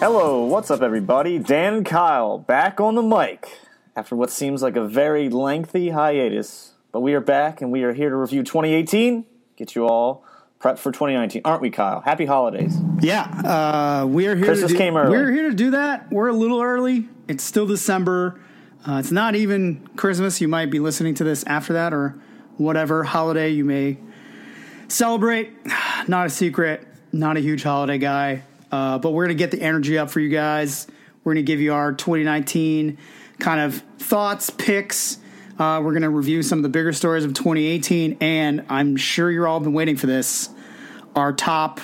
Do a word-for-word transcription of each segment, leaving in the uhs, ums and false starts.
Hello, what's up, everybody? Dan Kyle back on the mic after what seems like a very lengthy hiatus. But we are back, and we are here to review twenty eighteen, get you all prepped for twenty nineteen. Aren't we, Kyle? Happy holidays. Yeah, uh, we are here Christmas to do, came early. We're here to do that. We're a little early. It's still December. Uh, it's not even Christmas. You might be listening to this after that or whatever holiday you may celebrate. Not a secret. Not a huge holiday guy. Uh, but we're going to get the energy up for you guys. We're going to give you our twenty nineteen kind of thoughts, picks. Uh, we're going to review some of the bigger stories of twenty eighteen. And I'm sure you're all been waiting for this. Our top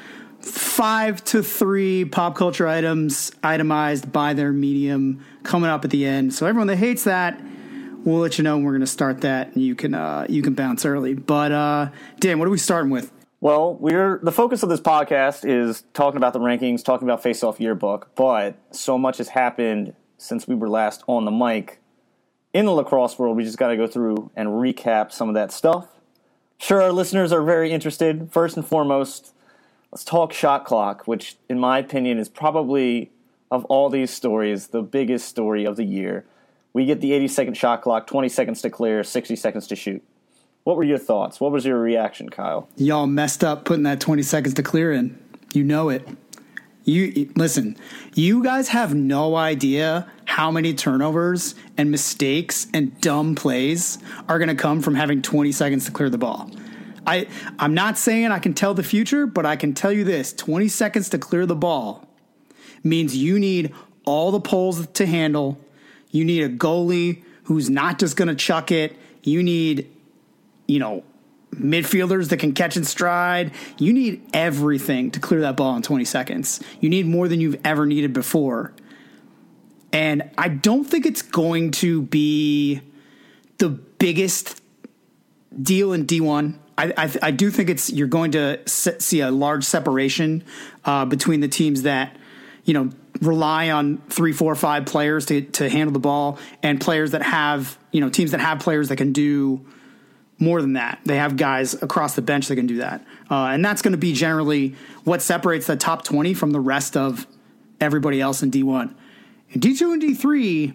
five to three pop culture items itemized by their medium coming up at the end. So everyone that hates that, we'll let you know when we're going to start that. And you can, uh, you can bounce early. But, uh, Dan, what are we starting with? Well, we're the focus of this podcast is talking about the rankings, talking about Face Off Yearbook, but so much has happened since we were last on the mic in the lacrosse world. We just got to go through and recap some of that stuff. Sure, our listeners are very interested. First and foremost, let's talk shot clock, which in my opinion is probably, of all these stories, the biggest story of the year. We get the eighty-second shot clock, twenty seconds to clear, sixty seconds to shoot. What were your thoughts? What was your reaction, Kyle? Y'all messed up putting that twenty seconds to clear in. You know it. You listen, you guys have no idea how many turnovers and mistakes and dumb plays are going to come from having twenty seconds to clear the ball. I, I'm not saying I can tell the future, but I can tell you this. twenty seconds to clear the ball means you need all the poles to handle. You need a goalie who's not just going to chuck it. You need you know, midfielders that can catch and stride. You need everything to clear that ball in twenty seconds. You need more than you've ever needed before. And I don't think it's going to be the biggest deal in D one. I, I, I do think it's you're going to see a large separation uh, between the teams that, you know, rely on three, four, five players to, to handle the ball and players that have, you know, teams that have players that can do more than that. They have guys across the bench that can do that. Uh, and that's going to be generally what separates the top twenty from the rest of everybody else in D one. In D two and D three,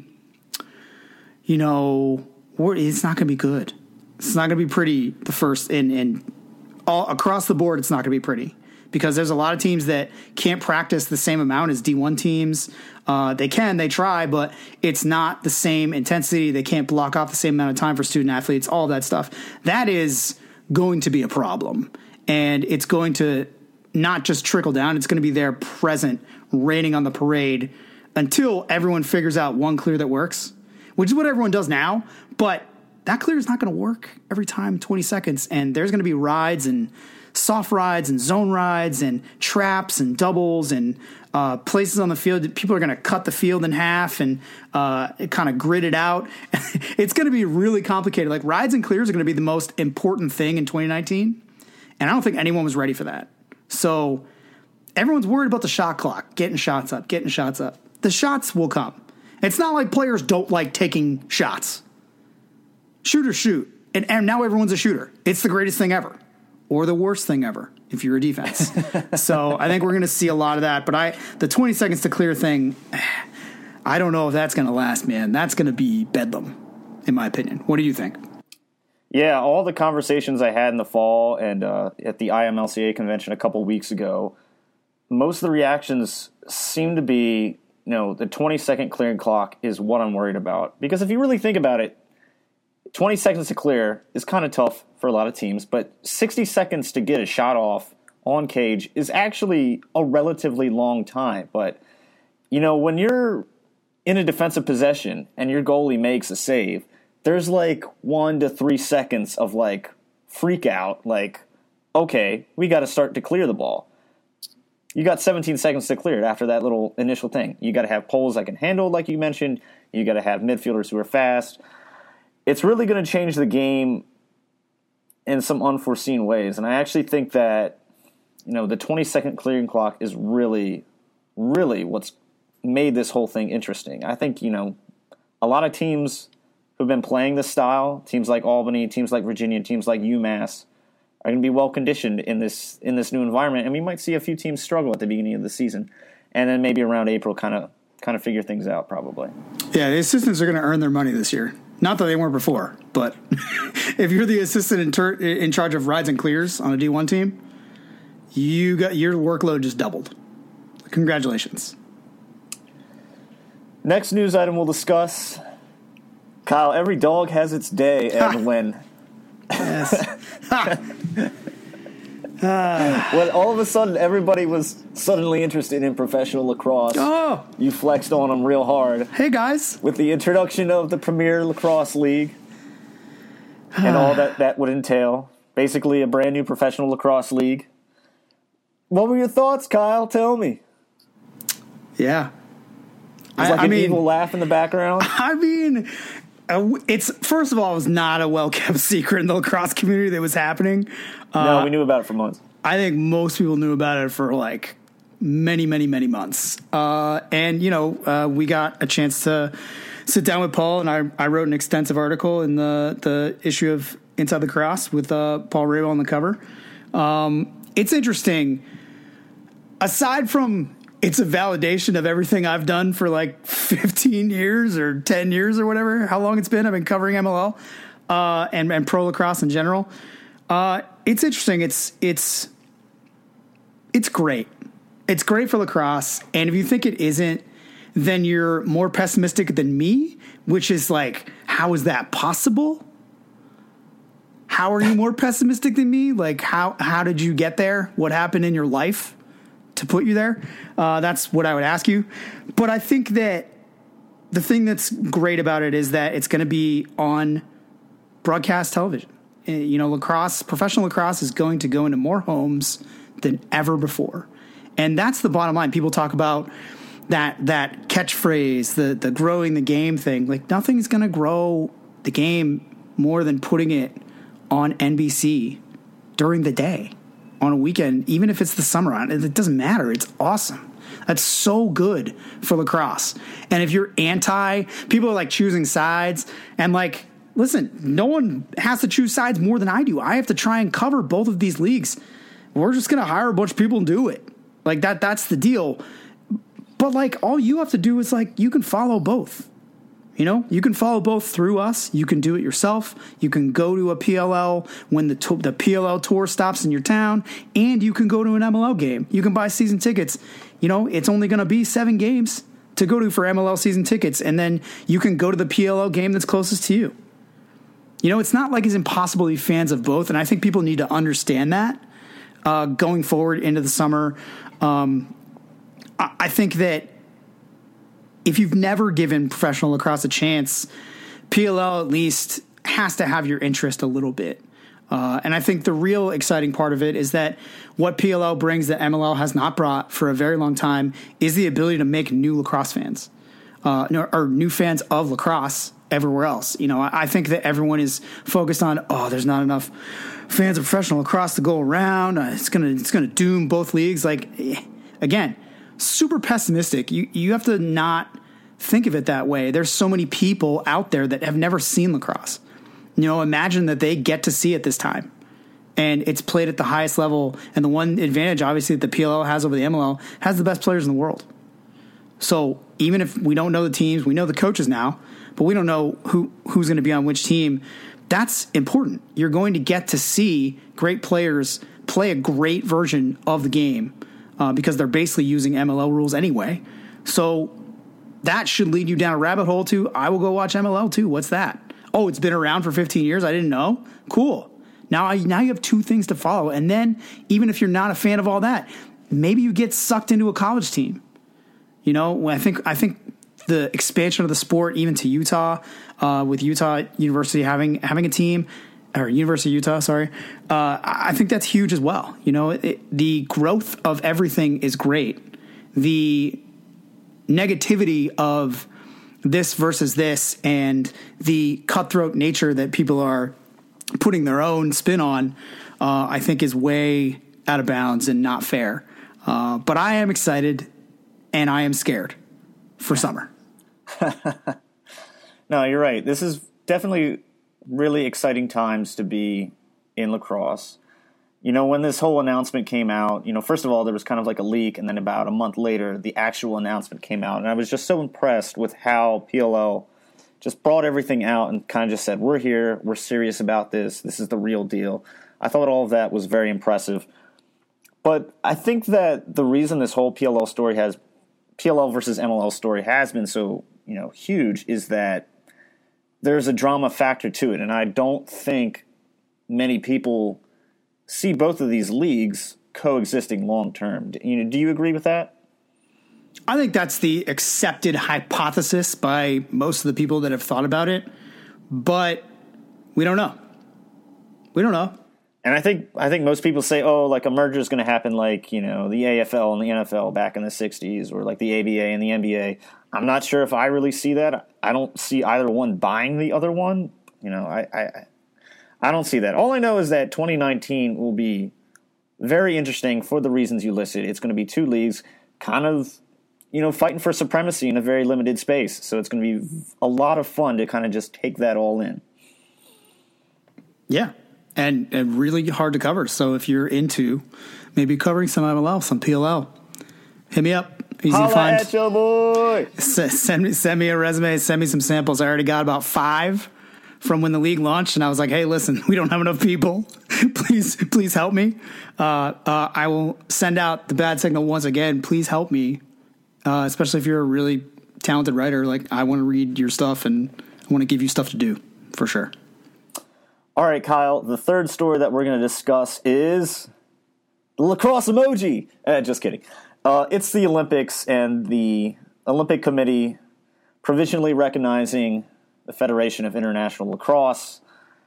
you know, it's not going to be good. It's not going to be pretty the first in, in all across the board. It's not going to be pretty because there's a lot of teams that can't practice the same amount as D one teams. Uh, they can, they try, but it's not the same intensity. They can't block off the same amount of time for student athletes, all that stuff. That is going to be a problem. And it's going to not just trickle down. It's going to be there present, raining on the parade until everyone figures out one clear that works, which is what everyone does now. But that clear is not going to work every time, twenty seconds. And there's going to be rides and soft rides and zone rides and traps and doubles and uh, places on the field that people are going to cut the field in half and uh, kind of grid it out. It's going to be really complicated. Like rides and clears are going to be the most important thing in twenty nineteen. And I don't think anyone was ready for that. So everyone's worried about the shot clock, getting shots up, getting shots up. The shots will come. It's not like players don't like taking shots. Shoot or shoot. And, and now everyone's a shooter. It's the greatest thing ever. Or the worst thing ever if you're a defense. So I think we're going to see a lot of that. But I, the twenty seconds to clear thing, I don't know if that's going to last, man. That's going to be bedlam, in my opinion. What do you think? Yeah, all the conversations I had in the fall and uh, at the I M L C A convention a couple weeks ago, most of the reactions seem to be, you know, the twenty-second clearing clock is what I'm worried about. Because if you really think about it, twenty seconds to clear is kind of tough for a lot of teams, but sixty seconds to get a shot off on cage is actually a relatively long time. But, you know, when you're in a defensive possession and your goalie makes a save, there's like one to three seconds of like freak out, like, okay, we got to start to clear the ball. You got seventeen seconds to clear it after that little initial thing. You got to have poles that can handle, like you mentioned. You got to have midfielders who are fast. It's really going to change the game in some unforeseen ways. And I actually think that, you know, the twenty-second clearing clock is really, really what's made this whole thing interesting. I think, you know, a lot of teams who've been playing this style, teams like Albany, teams like Virginia, teams like UMass, are going to be well conditioned in this in this new environment. And we might see a few teams struggle at the beginning of the season. and then maybe around April, kind of kind of figure things out. Probably. Yeah, the assistants are going to earn their money this year. Not that they weren't before, but if you're the assistant in, ter- in charge of rides and clears on a D one team, you got your workload just doubled. Congratulations. Next news item we'll discuss. Kyle, every dog has its day, and when Yes. when all of a sudden everybody was suddenly interested in professional lacrosse, Oh, you flexed on them real hard hey guys. with the introduction of the Premier Lacrosse League and all that that would entail. Basically, a brand new professional lacrosse league. What were your thoughts, Kyle? Tell me. Yeah. There's I- like I an mean- evil laugh in the background. I mean, uh, it's first of all, it was not a well kept secret in the lacrosse community that was happening. Uh, No, we knew about it for months. I think most people knew about it for like many, many, many months. Uh, and, you know, uh, we got a chance to sit down with Paul, and I, I wrote an extensive article in the, the issue of Inside the Cross with uh, Paul Rabel on the cover. Um, it's interesting. Aside from it's a validation of everything I've done for like fifteen years or ten years or whatever, how long it's been. I've been covering M L L uh, and, and pro lacrosse in general. Uh, it's interesting. It's, it's, it's great. It's great for lacrosse. And if you think it isn't, then you're more pessimistic than me, which is like, how is that possible? How are you more pessimistic than me? Like, how, how did you get there? What happened in your life to put you there? Uh, that's what I would ask you. But I think that the thing that's great about it is that it's going to be on broadcast television. Uh, You know, lacrosse, professional lacrosse is going to go into more homes than ever before. And that's the bottom line. People talk about that that catchphrase, the the growing the game thing. Like, nothing's going to grow the game more than putting it on N B C during the day on a weekend, even if it's the summer on it. It doesn't matter. It's awesome. That's so good for lacrosse. And if you're anti, people are like choosing sides, and like, listen, no one has to choose sides more than I do. I have to try and cover both of these leagues. We're just going to hire a bunch of people and do it. Like that, that's the deal. But like, all you have to do is like, you can follow both. You know, you can follow both through us. You can do it yourself. You can go to a P L L when the to- the P L L tour stops in your town, and you can go to an M L L game. You can buy season tickets. You know, it's only going to be seven games to go to for M L L season tickets, and then you can go to the P L L game that's closest to you. You know, it's not like it's impossible to be fans of both, and I think people need to understand that uh, going forward into the summer. Um, I, I think that if you've never given professional lacrosse a chance, P L L at least has to have your interest a little bit. Uh, and I think the real exciting part of it is that what P L L brings that M L L has not brought for a very long time is the ability to make new lacrosse fans, uh, or new fans of lacrosse everywhere else. You know, I, I think that everyone is focused on, oh, there's not enough fans of professional lacrosse to go around. Uh, it's gonna it's gonna doom both leagues. Like, eh, again, super pessimistic. You you have to not think of it that way. There's so many people out there that have never seen lacrosse. You know, imagine that they get to see it this time, and it's played at the highest level. And the one advantage, obviously, that the P L L has over the M L L, has the best players in the world. So even if we don't know the teams, we know the coaches now, but we don't know who who's going to be on which team. That's important. You're going to get to see great players play a great version of the game uh, because they're basically using M L L rules anyway. So that should lead you down a rabbit hole too. I will go watch M L L too. What's that? Oh, it's been around for fifteen years. I didn't know. Cool. Now, I, now you have two things to follow. And then even if you're not a fan of all that, maybe you get sucked into a college team. You know, I think I think the expansion of the sport even to Utah, uh, with Utah University having having a team, or University of Utah, sorry, uh, I think that's huge as well. You know, it, the growth of everything is great. The negativity of this versus this and the cutthroat nature that people are putting their own spin on, uh, I think is way out of bounds and not fair. Uh, but I am excited and I am scared for summer. No, you're right. This is definitely really exciting times to be in lacrosse. you know, when this whole announcement came out, you know, first of all, there was kind of like a leak, and then about a month later, the actual announcement came out. And I was just so impressed with how P L L just brought everything out and kind of just said, we're here, we're serious about this, this is the real deal. I thought all of that was very impressive. But I think that the reason this whole P L L story has, P L L versus M L L story has been so, you know, huge is that there's a drama factor to it. And I don't think many people see both of these leagues coexisting long term. You know, do you agree with that? I think that's the accepted hypothesis by most of the people that have thought about it, but we don't know. We don't know. And I think I think most people say, oh, like a merger is going to happen like, you know, the A F L and the N F L back in the sixties, or like the A B A and the N B A. I'm not sure if I really see that. I don't see either one buying the other one. You know, I I, I don't see that. All I know is that twenty nineteen will be very interesting for the reasons you listed. It's going to be two leagues kind of, you know, fighting for supremacy in a very limited space. So it's going to be a lot of fun to kind of just take that all in. Yeah. And, and really hard to cover. So if you're into maybe covering some M L L, some P L L, hit me up. Easy Holla to find. At your boy. S- send me send me a resume. Send me some samples. I already got about five from when the league launched, and I was like, "Hey, listen, we don't have enough people. please, please help me. Uh, uh, I will send out the bad signal once again. Please help me, uh, especially if you're a really talented writer. Like, I want to read your stuff, and I want to give you stuff to do for sure." All right, Kyle, the third story that we're going to discuss is the lacrosse emoji. Eh, just kidding. Uh, it's the Olympics and the Olympic Committee provisionally recognizing the Federation of International Lacrosse.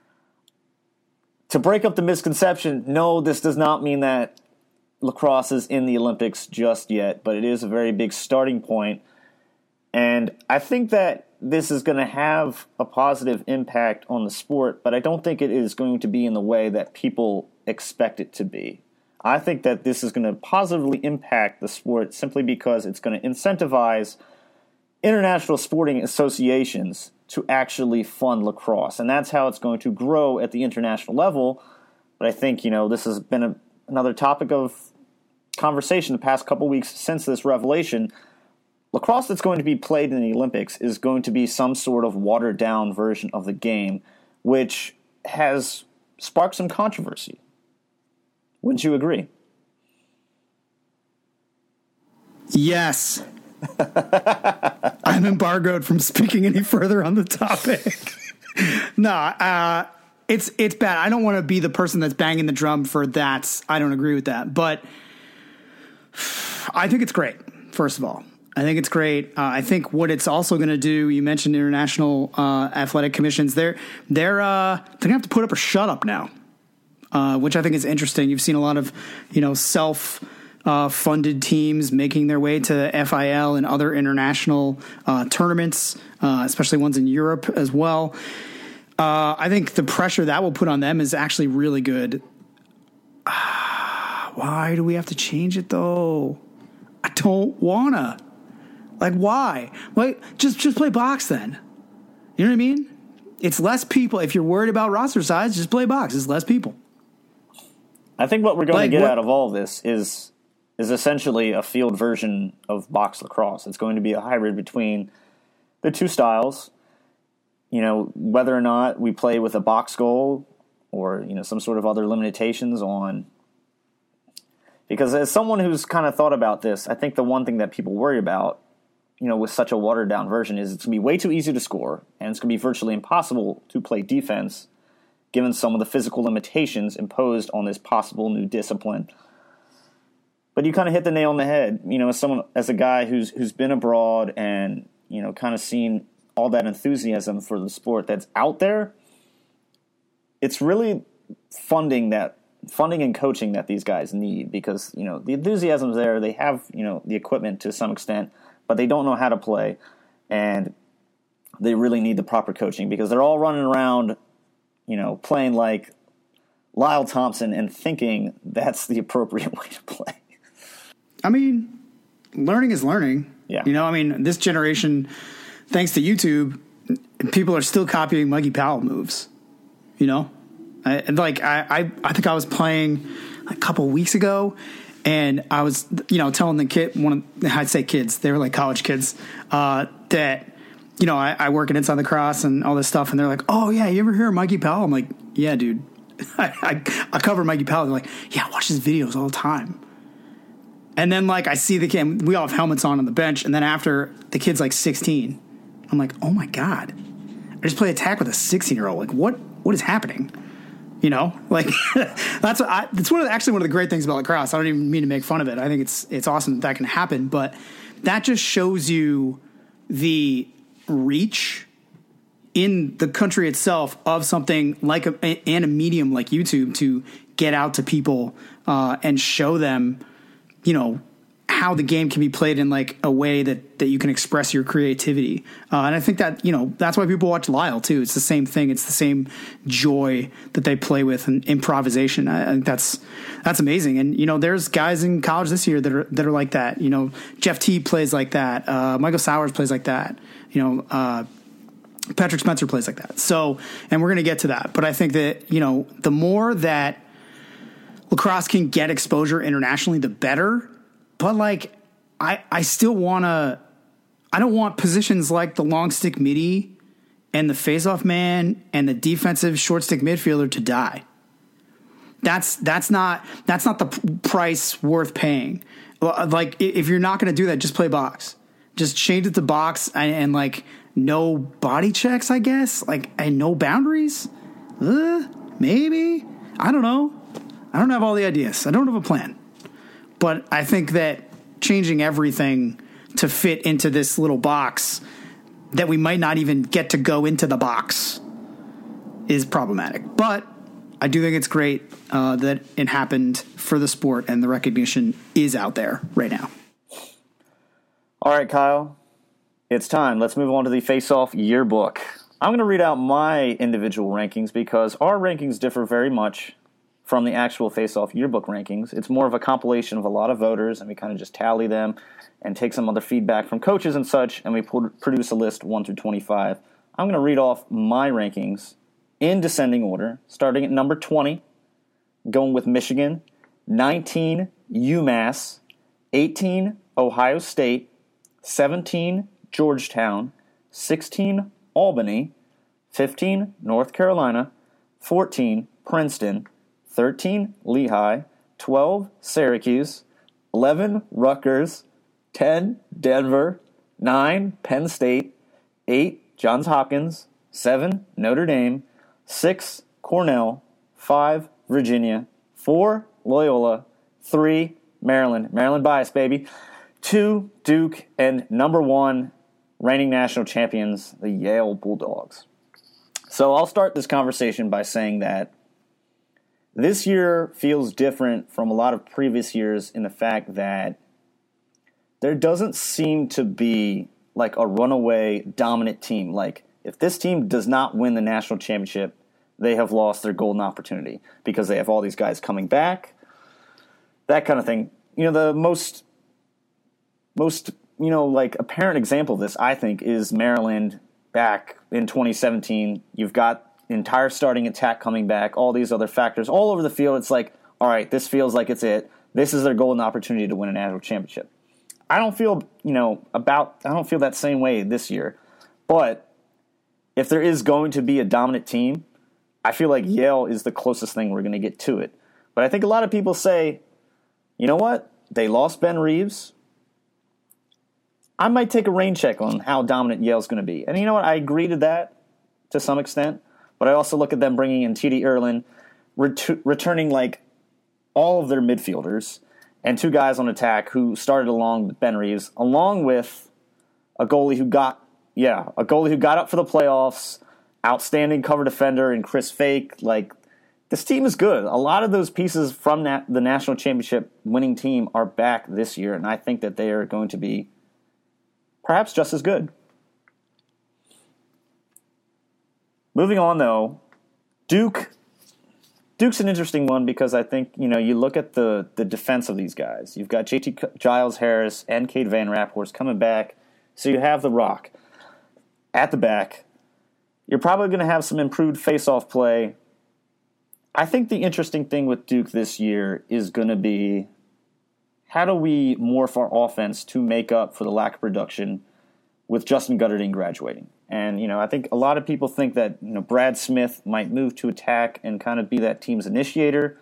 To break up the misconception, no, this does not mean that lacrosse is in the Olympics just yet, but it is a very big starting point. And I think that this is going to have a positive impact on the sport, but I don't think it is going to be in the way that people expect it to be. I think that this is going to positively impact the sport simply because it's going to incentivize international sporting associations to actually fund lacrosse. And that's how it's going to grow at the international level. But I think, you know, this has been a, another topic of conversation the past couple weeks since this revelation. Lacrosse that's going to be played in the Olympics is going to be some sort of watered-down version of the game, which has sparked some controversy. Wouldn't you agree? Yes. I'm embargoed from speaking any further on the topic. no, uh, it's it's bad. I don't want to be the person that's banging the drum for that. I don't agree with that. But I think it's great, first of all. I think it's great. Uh, I think what it's also going to do, you mentioned international uh, athletic commissions. They're, they're, uh, they're going to have to put up or shut up now. Uh, which I think is interesting. You've seen a lot of, you know, self uh, funded teams making their way to F I L and other international uh, tournaments, uh, especially ones in Europe as well. Uh, I think the pressure that will put on them is actually really good. Uh, why do we have to change it though? I don't wanna. Like, why? Like, just just play box then. You know what I mean? It's less people. If you're worried about roster size, just play box. It's less people. I think what we're going like, to get what, out of all of this is is essentially a field version of box lacrosse. It's going to be a hybrid between the two styles. You know, whether or not we play with a box goal or, you know, some sort of other limitations on. Because as someone who's kind of thought about this, I think the one thing that people worry about, you know, with such a watered down version is it's going to be way too easy to score, and it's going to be virtually impossible to play defense given some of the physical limitations imposed on this possible new discipline. But you kind of hit the nail on the head. You know, as someone, as a guy who's who's been abroad and, you know, kind of seen all that enthusiasm for the sport that's out there, it's really funding that funding and coaching that these guys need, because, you know, the enthusiasm's there. They have, you know, the equipment to some extent, but they don't know how to play, and they really need the proper coaching because they're all running around, you know, playing like Lyle Thompson and thinking that's the appropriate way to play. I mean, learning is learning. Yeah. You know, I mean, this generation, thanks to YouTube, people are still copying Mikey Powell moves. You know, I, like I, I, I think I was playing a couple weeks ago, and I was, you know, telling the kid, one of, I'd say kids, they were like college kids, uh, that, you know, I, I work at Inside the Cross and all this stuff, and they're like, oh yeah, you ever hear of Mikey Powell? I'm like, yeah, dude, I, I, I cover Mikey Powell. They're like, yeah, I watch his videos all the time. And then like I see the kid, we all have helmets on on the bench, and then after the kid's like sixteen, I'm like, oh my god, I just play attack with a sixteen year old. Like what what is happening? You know, like that's what I, that's one of the, actually one of the great things about lacrosse. I don't even mean to make fun of it. I think it's it's awesome that that can happen, but that just shows you the reach in the country itself of something like a, and a medium like YouTube to get out to people uh, and show them, you know, how the game can be played in like a way that, that you can express your creativity. Uh, and I think that, you know, that's why people watch Lyle too. It's the same thing. It's the same joy that they play with and improvisation. I, I think that's, that's amazing. And, you know, there's guys in college this year that are, that are like that. You know, Jeff T plays like that. Uh, Michael Sowers plays like that. You know, uh, Patrick Spencer plays like that. So, and we're going to get to that. But I think that, you know, the more that lacrosse can get exposure internationally, the better. But like, I I still want to, I don't want positions like the long stick midi and the faceoff man and the defensive short stick midfielder to die. That's that's not that's not the price worth paying. Like if you're not going to do that, just play box. Just change it to box and, and like no body checks, I guess. Like and no boundaries. Uh, maybe I don't know. I don't have all the ideas. I don't have a plan. But I think that changing everything to fit into this little box that we might not even get to go into the box is problematic. But I do think it's great uh, that it happened for the sport and the recognition is out there right now. All right, Kyle, it's time. Let's move on to the Face-Off Yearbook. I'm going to read out my individual rankings because our rankings differ very much from the actual Face-Off Yearbook rankings. It's more of a compilation of a lot of voters, and we kind of just tally them and take some other feedback from coaches and such, and we produce a list one through twenty-five. I'm going to read off my rankings in descending order, starting at number twenty, going with Michigan, nineteen, UMass, eighteen, Ohio State, seventeen, Georgetown, sixteen, Albany, fifteen, North Carolina, fourteen, Princeton, thirteen, Lehigh, twelve, Syracuse, eleven, Rutgers, ten, Denver, nine, Penn State, eight, Johns Hopkins, seven, Notre Dame, six, Cornell, five, Virginia, four, Loyola, three, Maryland, Maryland bias, baby, two, Duke, and number one, reigning national champions, the Yale Bulldogs. So I'll start this conversation by saying that this year feels different from a lot of previous years in the fact that there doesn't seem to be like a runaway dominant team. Like if this team does not win the national championship, they have lost their golden opportunity because they have all these guys coming back, that kind of thing. You know, the most, most, you know, like apparent example of this, I think, is Maryland back in twenty seventeen. You've got entire starting attack coming back, all these other factors all over the field. It's like, all right, this feels like it's it. This is their golden opportunity to win a national championship. I don't feel, you know, about, I don't feel that same way this year. But if there is going to be a dominant team, I feel like Yale is the closest thing we're going to get to it. But I think a lot of people say, you know what? They lost Ben Reeves. I might take a rain check on how dominant Yale's going to be. And you know what? I agree to that to some extent. But I also look at them bringing in T D Erlin, ret- returning like all of their midfielders, and two guys on attack who started along with Ben Reeves, along with a goalie who got, yeah, a goalie who got up for the playoffs, outstanding cover defender, and Chris Fake. Like, this team is good. A lot of those pieces from that, the national championship winning team are back this year, and I think that they are going to be perhaps just as good. Moving on, though, Duke. Duke's an interesting one because I think, you know, you look at the, the defense of these guys. You've got J T Giles Harris and Cade Van Raphorst coming back. So you have the Rock at the back. You're probably going to have some improved face-off play. I think the interesting thing with Duke this year is going to be how do we morph our offense to make up for the lack of production with Justin Gutterding graduating. And, you know, I think a lot of people think that, you know, Brad Smith might move to attack and kind of be that team's initiator.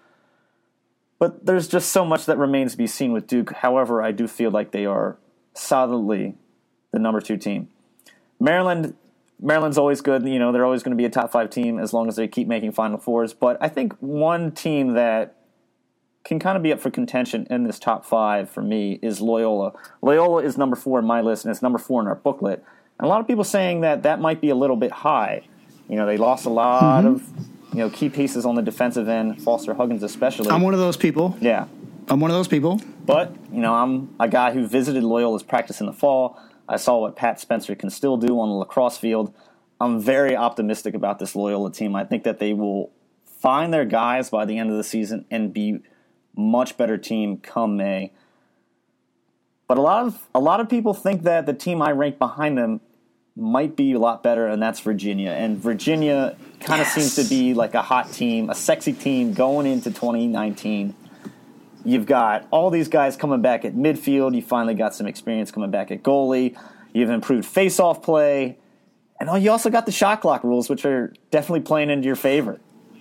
But there's just so much that remains to be seen with Duke. However, I do feel like they are solidly the number two team. Maryland, Maryland's always good. You know, they're always going to be a top five team as long as they keep making Final Fours. But I think one team that can kind of be up for contention in this top five for me is Loyola. Loyola is number four in my list, and it's number four in our booklet. And a lot of people saying that that might be a little bit high. You know, they lost a lot mm-hmm. of, you know, key pieces on the defensive end, Foster Huggins especially. I'm one of those people. Yeah. I'm one of those people. But, you know, I'm a guy who visited Loyola's practice in the fall. I saw what Pat Spencer can still do on the lacrosse field. I'm very optimistic about this Loyola team. I think that they will find their guys by the end of the season and be much better team come May. But a lot of a lot of people think that the team I rank behind them might be a lot better, and that's Virginia. And Virginia kind of yes. seems to be like a hot team, a sexy team going into twenty nineteen. You've got all these guys coming back at midfield. You finally got some experience coming back at goalie. You've improved face-off play. And oh, you also got the shot clock rules, which are definitely playing into your favor.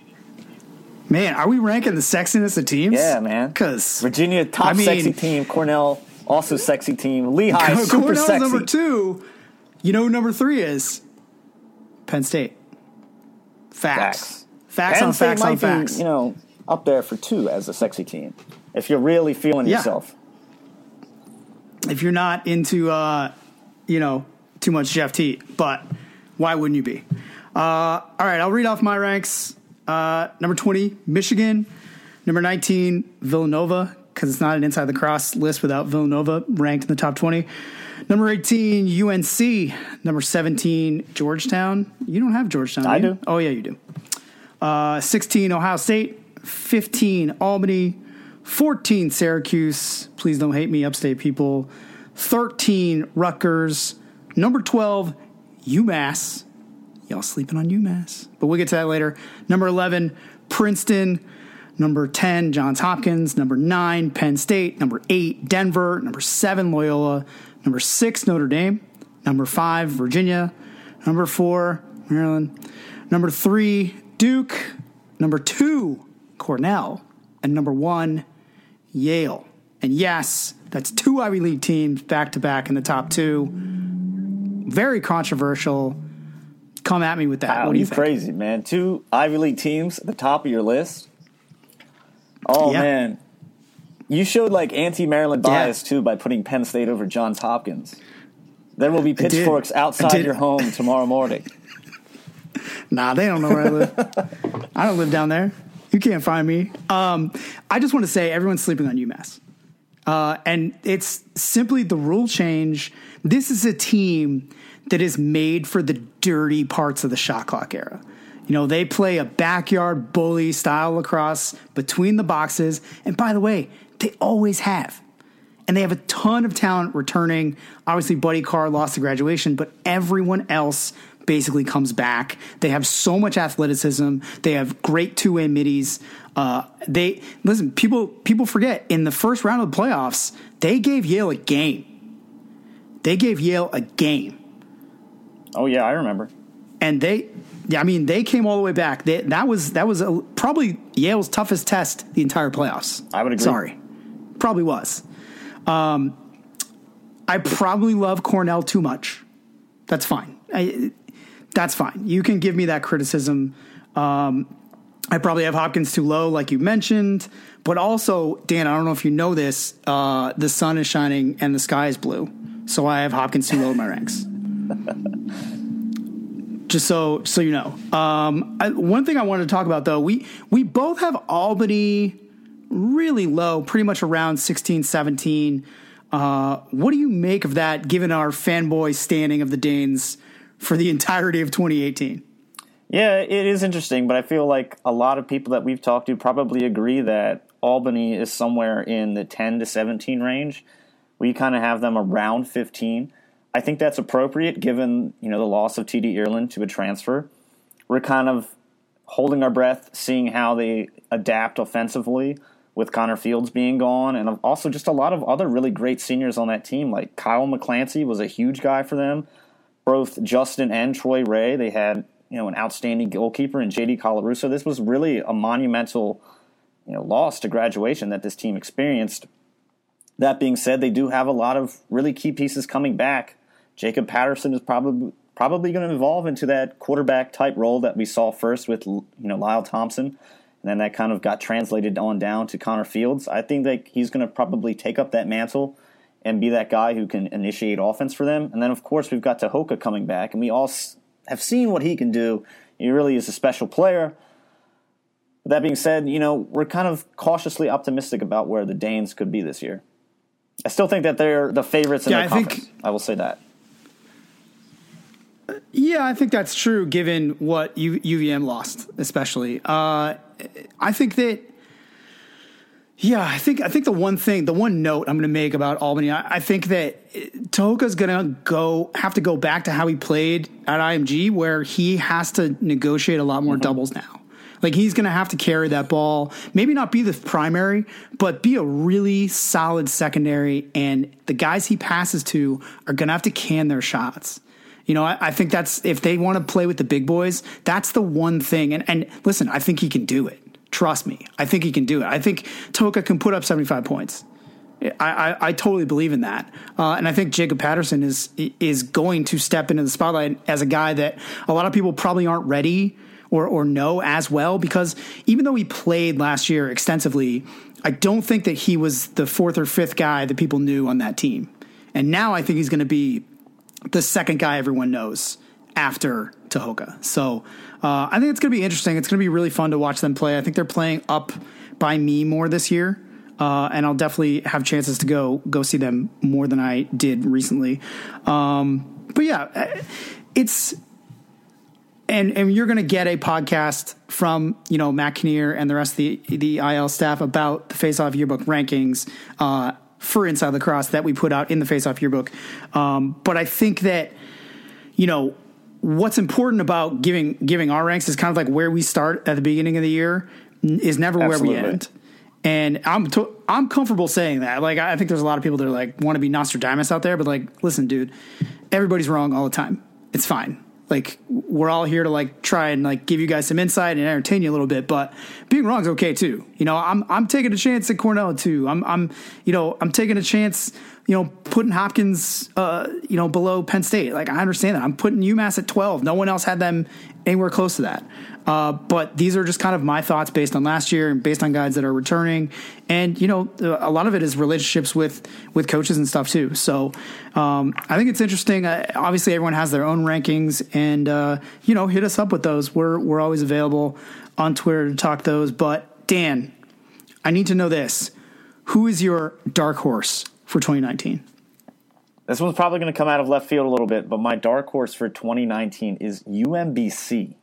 Man, are we ranking the sexiness of teams? Yeah, man. Because Virginia, top I mean, sexy team. Cornell, also sexy team. Lehigh, Cornell's super sexy. Number two. You know who number three is? Penn State. Facts. Facts, facts on facts on facts. Be, you know, up there for two as a sexy team. If you're really feeling yeah. yourself. If you're not into, uh, you know, too much Jeff Teat. But why wouldn't you be? Uh, all right, I'll read off my ranks. Uh, number twenty, Michigan. Number nineteen, Villanova, because it's not an Inside the Cross list without Villanova ranked in the top twenty. Number eighteen, U N C. Number seventeen, Georgetown. You don't have Georgetown, do I you? do. Oh, yeah, you do. Uh, sixteen, Ohio State. fifteen, Albany. fourteen, Syracuse. Please don't hate me, upstate people. thirteen, Rutgers. Number twelve, UMass. Y'all sleeping on UMass. But we'll get to that later. Number eleven, Princeton. Number ten, Johns Hopkins. Number nine, Penn State. Number eight, Denver. Number seven, Loyola. Number six, Notre Dame. Number five, Virginia. Number four, Maryland. Number three, Duke. Number two, Cornell. And number one, Yale. And yes, that's two Ivy League teams back-to-back in the top two. Very controversial. Come at me with that. Wow, what do you you think? Crazy, man. Two Ivy League teams at the top of your list. Oh, yeah. man. You showed, like, anti-Maryland bias, yeah. too, by putting Penn State over Johns Hopkins. There will be pitchforks outside your home tomorrow morning. Nah, they don't know where I live. I don't live down there. You can't find me. Um, I just want to say everyone's sleeping on UMass. Uh, and it's simply the rule change. This is a team that is made for the dirty parts of the shot clock era. You know, they play a backyard bully style lacrosse between the boxes. And by the way, they always have. And they have a ton of talent returning. Obviously, Buddy Carr lost the graduation, but everyone else basically comes back. They have so much athleticism. They have great two-way middies. Uh, they listen. People people forget in the first round of the playoffs, they gave Yale a game. They gave Yale a game. Oh yeah, I remember. And they, yeah, I mean, they came all the way back. They, that was that was a, probably Yale's toughest test the entire playoffs. I would agree. Sorry, probably was. Um, I probably love Cornell too much. That's fine. I, that's fine. You can give me that criticism. Um, I probably have Hopkins too low, like you mentioned. But also, Dan, I don't know if you know this, uh, the sun is shining and the sky is blue. So I have Hopkins too low in my ranks. Just so so you know. Um, I, one thing I wanted to talk about, though, we, we both have Albany really low, pretty much around sixteen, seventeen. Uh, what do you make of that, given our fanboy standing of the Danes for the entirety of twenty eighteen? Yeah, it is interesting, but I feel like a lot of people that we've talked to probably agree that Albany is somewhere in the ten to seventeen range. We kind of have them around fifteen. I think that's appropriate given, you know, the loss of T D Ireland to a transfer. We're kind of holding our breath, seeing how they adapt offensively with Connor Fields being gone, and also just a lot of other really great seniors on that team. Like Kyle McClancy was a huge guy for them. Both Justin and Troy Ray, they had you know an outstanding goalkeeper in J D Colarusso. This was really a monumental you know loss to graduation that this team experienced. That being said, they do have a lot of really key pieces coming back. Jacob Patterson is probably probably going to evolve into that quarterback type role that we saw first with you know Lyle Thompson. And then that kind of got translated on down to Connor Fields. I think that he's going to probably take up that mantle and be that guy who can initiate offense for them. And then, of course, we've got Tehoka coming back, and we all have seen what he can do. He really is a special player. But that being said, you know, we're kind of cautiously optimistic about where the Danes could be this year. I still think that they're the favorites in yeah, their I conference. Think, I will say that. Yeah, I think that's true given what U- UVM lost, especially. Uh, I think that, yeah, I think I think the one thing, the one note I'm going to make about Albany, I, I think that Tehoka's going to go have to go back to how he played at I M G, where he has to negotiate a lot more mm-hmm. doubles now. Like, he's going to have to carry that ball, maybe not be the primary, but be a really solid secondary, and the guys he passes to are going to have to can their shots. You know, I, I think that's, if they want to play with the big boys, that's the one thing. And, and listen, I think he can do it. Trust me. I think he can do it. I think Tehoka can put up seventy-five points. I, I, I totally believe in that. Uh, and I think Jacob Patterson is is going to step into the spotlight as a guy that a lot of people probably aren't ready or, or know as well, because even though he played last year extensively, I don't think that he was the fourth or fifth guy that people knew on that team. And now I think he's going to be the second guy everyone knows after Tehoka. So uh, I think it's going to be interesting. It's going to be really fun to watch them play. I think they're playing up by me more this year, uh, and I'll definitely have chances to go go see them more than I did recently. Um, but yeah, it's and and you're going to get a podcast from you know Matt Kinnear and the rest of the the I L staff about the Face Off Yearbook rankings Uh, for Inside Lacrosse that we put out in the Face Off Yearbook. Um, but I think that, you know, what's important about giving giving our ranks is kind of like where we start at the beginning of the year is never Absolutely. Where we end. And I'm to, I'm comfortable saying that. Like, I think there's a lot of people that are like want to be Nostradamus out there, but like, listen, dude, everybody's wrong all the time. It's fine. Like, we're all here to like try and like give you guys some insight and entertain you a little bit, but being wrong is okay too. You know, I'm I'm taking a chance at Cornell too. I'm I'm you know I'm taking a chance. You know, putting Hopkins, uh, you know, below Penn State. Like, I understand that. I'm putting UMass at twelve. No one else had them anywhere close to that. Uh, but these are just kind of my thoughts based on last year and based on guys that are returning. And, you know, a lot of it is relationships with, with coaches and stuff too. So um, I think it's interesting. Uh, obviously, everyone has their own rankings, and, uh, you know, hit us up with those. We're, we're always available on Twitter to talk those. But, Dan, I need to know this. Who is your dark horse for twenty nineteen? This one's probably going to come out of left field a little bit, but my dark horse for twenty nineteen is U M B C.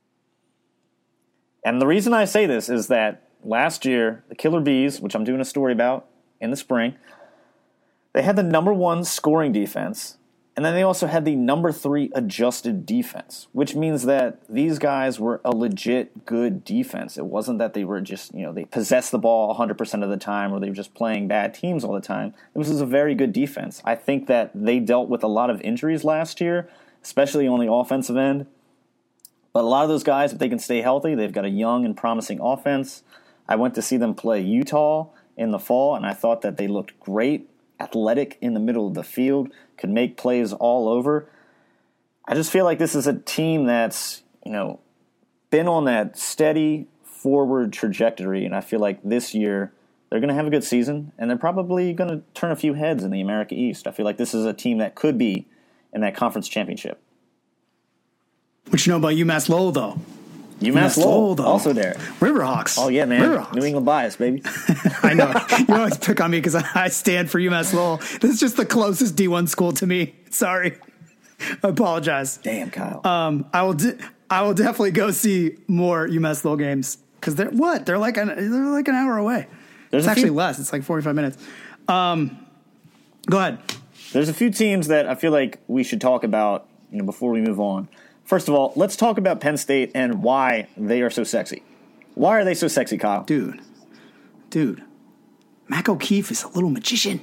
And the reason I say this is that last year, the Killer Bees, which I'm doing a story about in the spring, they had the number one scoring defense, and then they also had the number three adjusted defense, which means that these guys were a legit good defense. It wasn't that they were just, you know, they possessed the ball one hundred percent of the time or they were just playing bad teams all the time. This was a very good defense. I think that they dealt with a lot of injuries last year, especially on the offensive end. But a lot of those guys, if they can stay healthy, they've got a young and promising offense. I went to see them play Utah in the fall, and I thought that they looked great, athletic in the middle of the field, could make plays all over. I just feel like this is a team that's, you know, been on that steady forward trajectory, and I feel like this year they're going to have a good season, and they're probably going to turn a few heads in the America East. I feel like this is a team that could be in that conference championship. What you know about UMass Lowell, though? UMass, UMass Lowell, Lowell though. Also there. Riverhawks. Oh, yeah, man. Riverhawks. New England bias, baby. I know. You always pick on me because I stand for UMass Lowell. This is just the closest D one school to me. Sorry. I apologize. Damn, Kyle. Um, I will de- I will definitely go see more UMass Lowell games because they're what? They're like an, they're like an hour away. There's it's actually few- less. It's like forty-five minutes. Um, go ahead. There's a few teams that I feel like we should talk about, you know, before we move on. First of all, let's talk about Penn State and why they are so sexy. Why are they so sexy, Kyle? Dude, dude, Mac O'Keefe is a little magician.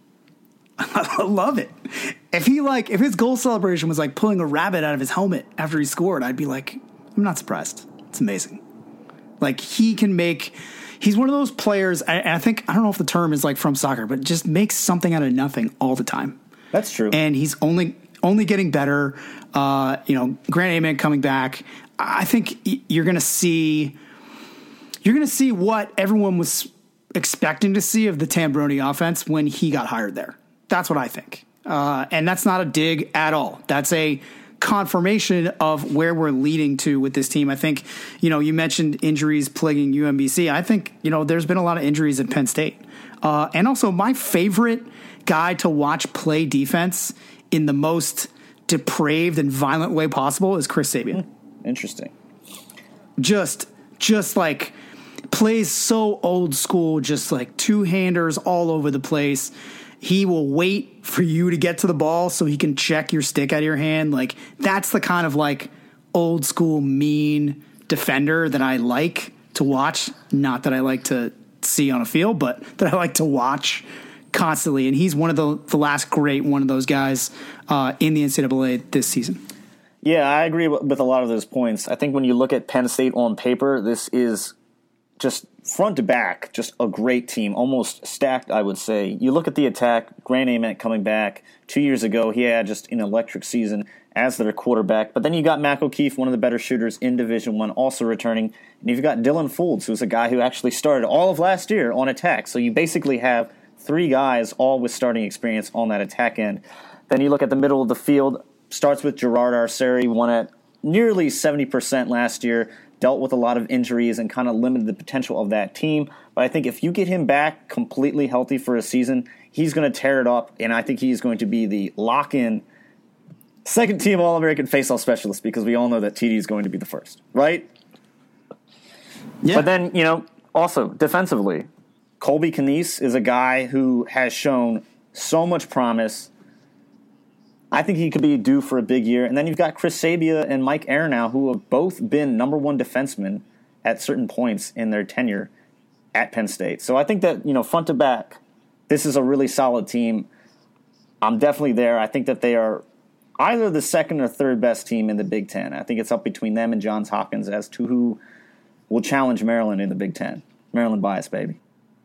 I love it. If he like, if his goal celebration was like pulling a rabbit out of his helmet after he scored, I'd be like, I'm not surprised. It's amazing. Like he can make, he's one of those players. I, I think, I don't know if the term is like from soccer, but just makes something out of nothing all the time. That's true. And he's only, only getting better. Uh, you know, Grant Ament coming back. I think you're going to see, you're going to see what everyone was expecting to see of the Tambroni offense when he got hired there. That's what I think. Uh, and that's not a dig at all. That's a confirmation of where we're leading to with this team. I think, you know, you mentioned injuries plaguing U M B C. I think, you know, there's been a lot of injuries at Penn State. Uh, and also my favorite guy to watch play defense in the most depraved and violent way possible is Chris Sabian. Interesting. Just, just like plays so old school, just like two-handers all over the place. He will wait for you to get to the ball so he can check your stick out of your hand. Like that's the kind of like old school mean defender that I like to watch. Not that I like to see on a field, but that I like to watch constantly. And he's one of the, the last great one of those guys uh, in the N C double A this season. Yeah, I agree with a lot of those points. I think when you look at Penn State on paper, this is just front to back, just a great team, almost stacked, I would say. You look at the attack, Grant Ament coming back. Two years ago, he had just an electric season as their quarterback. But then you got Mac O'Keefe, one of the better shooters in Division One, also returning. And you've got Dylan Folds, who's a guy who actually started all of last year on attack. So you basically have three guys all with starting experience on that attack end. Then you look at the middle of the field, starts with Gerard Arceri, won at nearly seventy percent last year, dealt with a lot of injuries and kind of limited the potential of that team. But I think if you get him back completely healthy for a season, he's going to tear it up, and I think he's going to be the lock-in second-team All-American face-off specialist because we all know that T D is going to be the first, right? Yeah. But then, you know, also defensively, Colby Knies is a guy who has shown so much promise. I think he could be due for a big year. And then you've got Chris Sabia and Mike Aronow, who have both been number one defensemen at certain points in their tenure at Penn State. So I think that, you know, front to back, this is a really solid team. I'm definitely there. I think that they are either the second or third best team in the Big Ten. I think it's up between them and Johns Hopkins as to who will challenge Maryland in the Big Ten. Maryland bias, baby.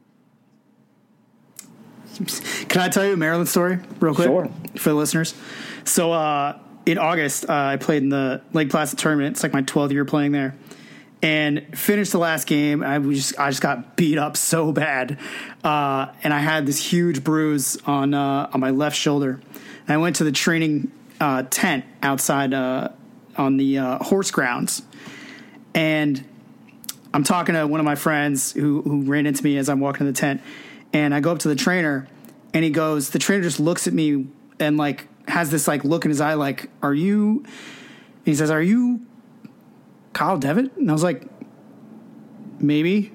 Can I tell you a Maryland story real quick? Sure. For the listeners? So uh, in August, uh, I played in the Lake Placid tournament. It's like my twelfth year playing there. And finished the last game. I just I just got beat up so bad. Uh, and I had this huge bruise on uh, on my left shoulder. And I went to the training uh, tent outside uh, on the uh, horse grounds. And I'm talking to one of my friends who, who ran into me as I'm walking to the tent. And I go up to the trainer, and he goes, the trainer just looks at me and, like, has this, like, look in his eye, like, are you, and he says, are you Kyle Devitt? And I was like, maybe.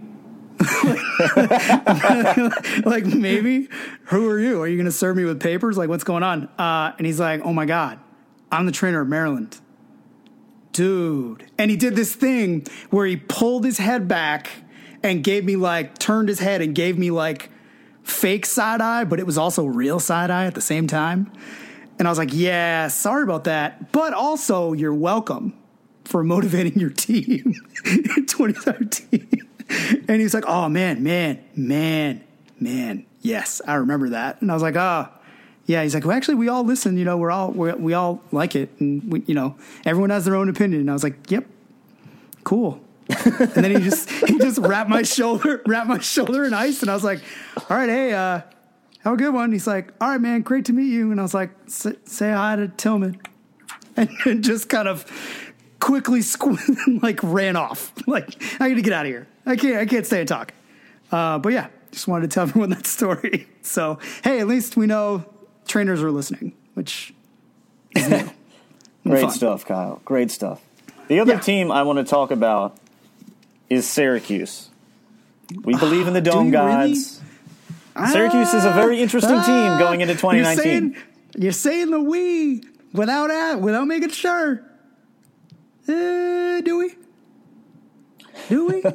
Like, maybe? Who are you? Are you going to serve me with papers? Like, what's going on? Uh, and he's like, oh, my God, I'm the trainer of Maryland. Dude. And he did this thing where he pulled his head back and gave me, like, turned his head and gave me, like, fake side eye, but it was also real side eye at the same time. And I was like, yeah, sorry about that. But also, you're welcome for motivating your team in twenty thirteen. And he's like, oh, man, man, man, man. Yes, I remember that. And I was like, oh, yeah. He's like, well, actually, we all listen. You know, we're all, we're, we all like it. And, we, you know, everyone has their own opinion. And I was like, yep, cool. And then he just he just wrapped my shoulder, wrapped my shoulder in ice, and I was like, "All right, hey, uh, have a good one." He's like, "All right, man, great to meet you." And I was like, "Say hi to Tillman," and, and just kind of quickly squ- like ran off. Like, I got to get out of here. I can't, I can't stay and talk. Uh, but yeah, just wanted to tell everyone that story. So hey, at least we know trainers are listening, which is new. Great fun. stuff, Kyle. Great stuff. The other Yeah. team I want to talk about is Syracuse. We believe in the Dome you Gods. really? Syracuse is a very interesting team going into twenty nineteen. You're saying, you're saying the we without at, without making sure. Uh, do we? Do we?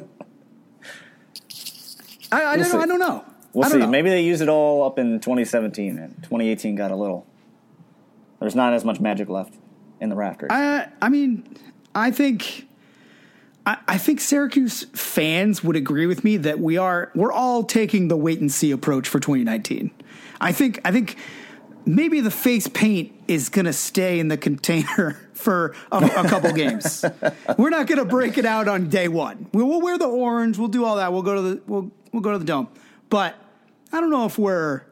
I, I, We'll don't, I don't know. We'll I don't see. know. Maybe they used it all up in twenty seventeen, and twenty eighteen got a little. There's not as much magic left in the rafters. I, I mean, I think, I, I think Syracuse fans would agree with me that we are we're all taking the wait and see approach for twenty nineteen. I think I think maybe the face paint is going to stay in the container for a, a couple games. We're not going to break it out on day one. We'll, we'll wear the orange. We'll do all that. We'll go to the we'll we'll go to the Dome. But I don't know if we're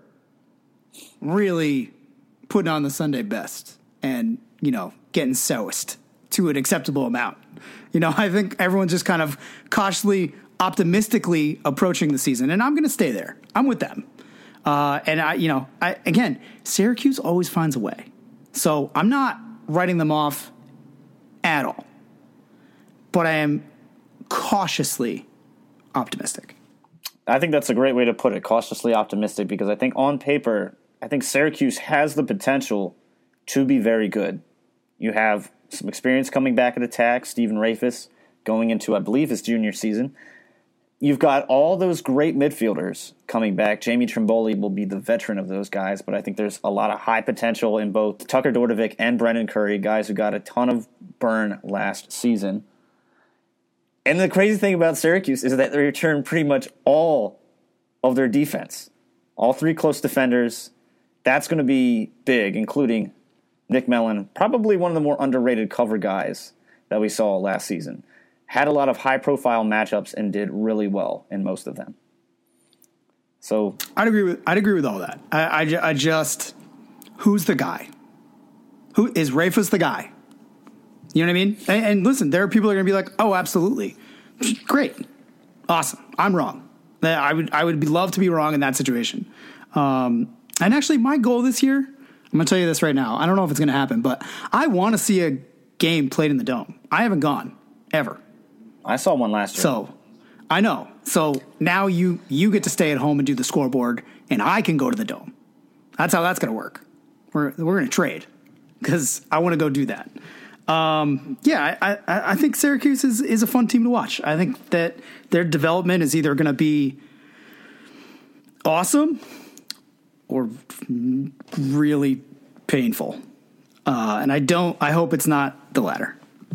really putting on the Sunday best and, you know, getting soused to an acceptable amount. You know, I think everyone's just kind of cautiously, optimistically approaching the season, and I'm going to stay there. I'm with them. Uh, and, I, you know, I, again, Syracuse always finds a way. So I'm not writing them off at all. But I am cautiously optimistic. I think that's a great way to put it, cautiously optimistic, because I think on paper, I think Syracuse has the potential to be very good. You have some experience coming back at attack, Stephen Rafis going into, I believe, his junior season. You've got all those great midfielders coming back. Jamie Trimboli will be the veteran of those guys, but I think there's a lot of high potential in both Tucker Dordevic and Brendan Curry, guys who got a ton of burn last season. And the crazy thing about Syracuse is that they returned pretty much all of their defense. All three close defenders. That's going to be big, including Nick Mellon, probably one of the more underrated cover guys that we saw last season. Had a lot of high-profile matchups and did really well in most of them. So I'd agree with I'd agree with all that. I, I, I just who's the guy? Who is Rafis the guy? You know what I mean? And, and listen, there are people that are going to be like, "Oh, absolutely, great, awesome." I'm wrong. I would I would be love to be wrong in that situation. Um, and actually, my goal this year, I'm going to tell you this right now. I don't know if it's going to happen, but I want to see a game played in the Dome. I haven't gone ever. I saw one last year. So I know. So now you you get to stay at home and do the scoreboard, and I can go to the Dome. That's how that's going to work. We're we're going to trade because I want to go do that. Um, yeah, I, I, I think Syracuse is, is a fun team to watch. I think that their development is either going to be awesome or really painful. Uh, and I don't, I hope it's not the latter.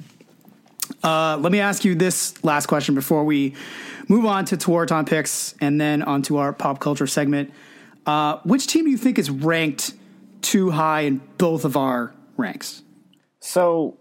Uh, let me ask you this last question before we move on to Tewaaraton picks and then onto our pop culture segment. Uh, which team do you think is ranked too high in both of our ranks? So,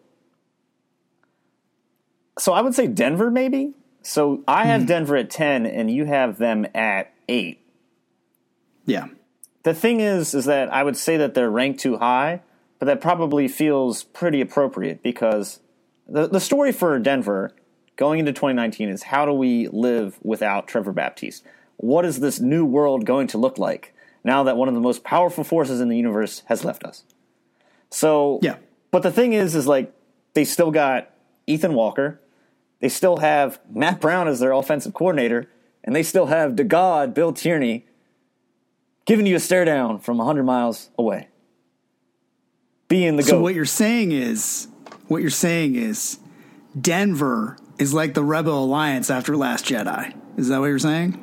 so I would say Denver, maybe. So I have mm. Denver at ten, and you have them at eight. Yeah. The thing is, is that I would say that they're ranked too high, but that probably feels pretty appropriate because the the story for Denver going into twenty nineteen is how do we live without Trevor Baptiste? What is this new world going to look like now that one of the most powerful forces in the universe has left us? So, yeah. But the thing is, is like they still got Ethan Walker. They still have Matt Brown as their offensive coordinator, and they still have DeGod, Bill Tierney, giving you a stare down from one hundred miles away. Being the So GOAT. what you're saying is, what you're saying is Denver is like the Rebel Alliance after Last Jedi. Is that what you're saying?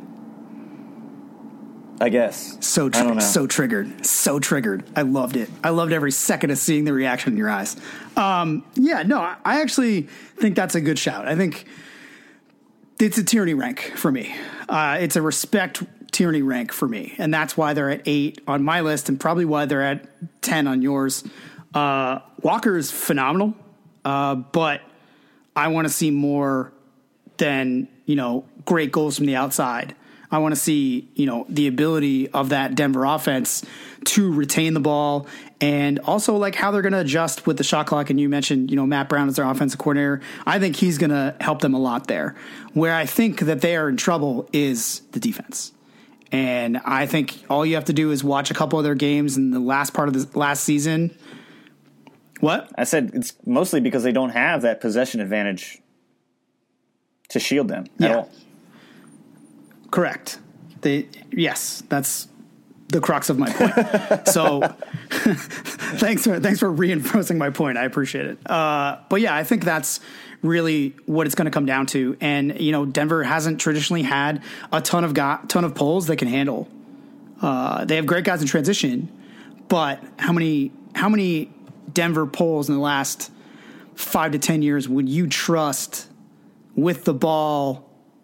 I guess. So tr- I don't know. so triggered. So triggered. I loved it. I loved every second of seeing the reaction in your eyes. Um, yeah, no, I, I actually think that's a good shout. I think it's a Tierney rank for me. Uh, it's a respect Tierney rank for me. And that's why they're at eight on my list and probably why they're at ten on yours. Uh, Walker is phenomenal, uh, but I want to see more than, you know, great goals from the outside. I want to see, you know, the ability of that Denver offense to retain the ball and also like how they're going to adjust with the shot clock. And you mentioned, you know, Matt Brown as their offensive coordinator. I think he's going to help them a lot there. Where I think that they are in trouble is the defense. And I think all you have to do is watch a couple of their games in the last part of the last season. What? I said it's mostly because they don't have that possession advantage to shield them at yeah. all. Correct. They yes, that's the crux of my point. So thanks for thanks for reinforcing my point. I appreciate it. Uh, but yeah, I think that's really what it's going to come down to. And you know, Denver hasn't traditionally had a ton of got ton of pulls they can handle. Uh, they have great guys in transition, but how many how many Denver pulls in the last five to ten years would you trust with the ball?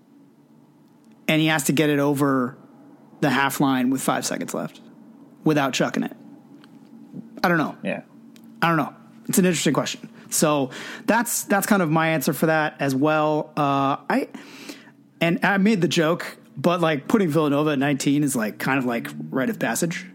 And he has to get it over the half line with five seconds left without chucking it. I don't know. Yeah. I don't know. It's an interesting question. So that's that's kind of my answer for that as well. Uh, I and I made the joke, but like putting Villanova at nineteen is like kind of like rite of passage.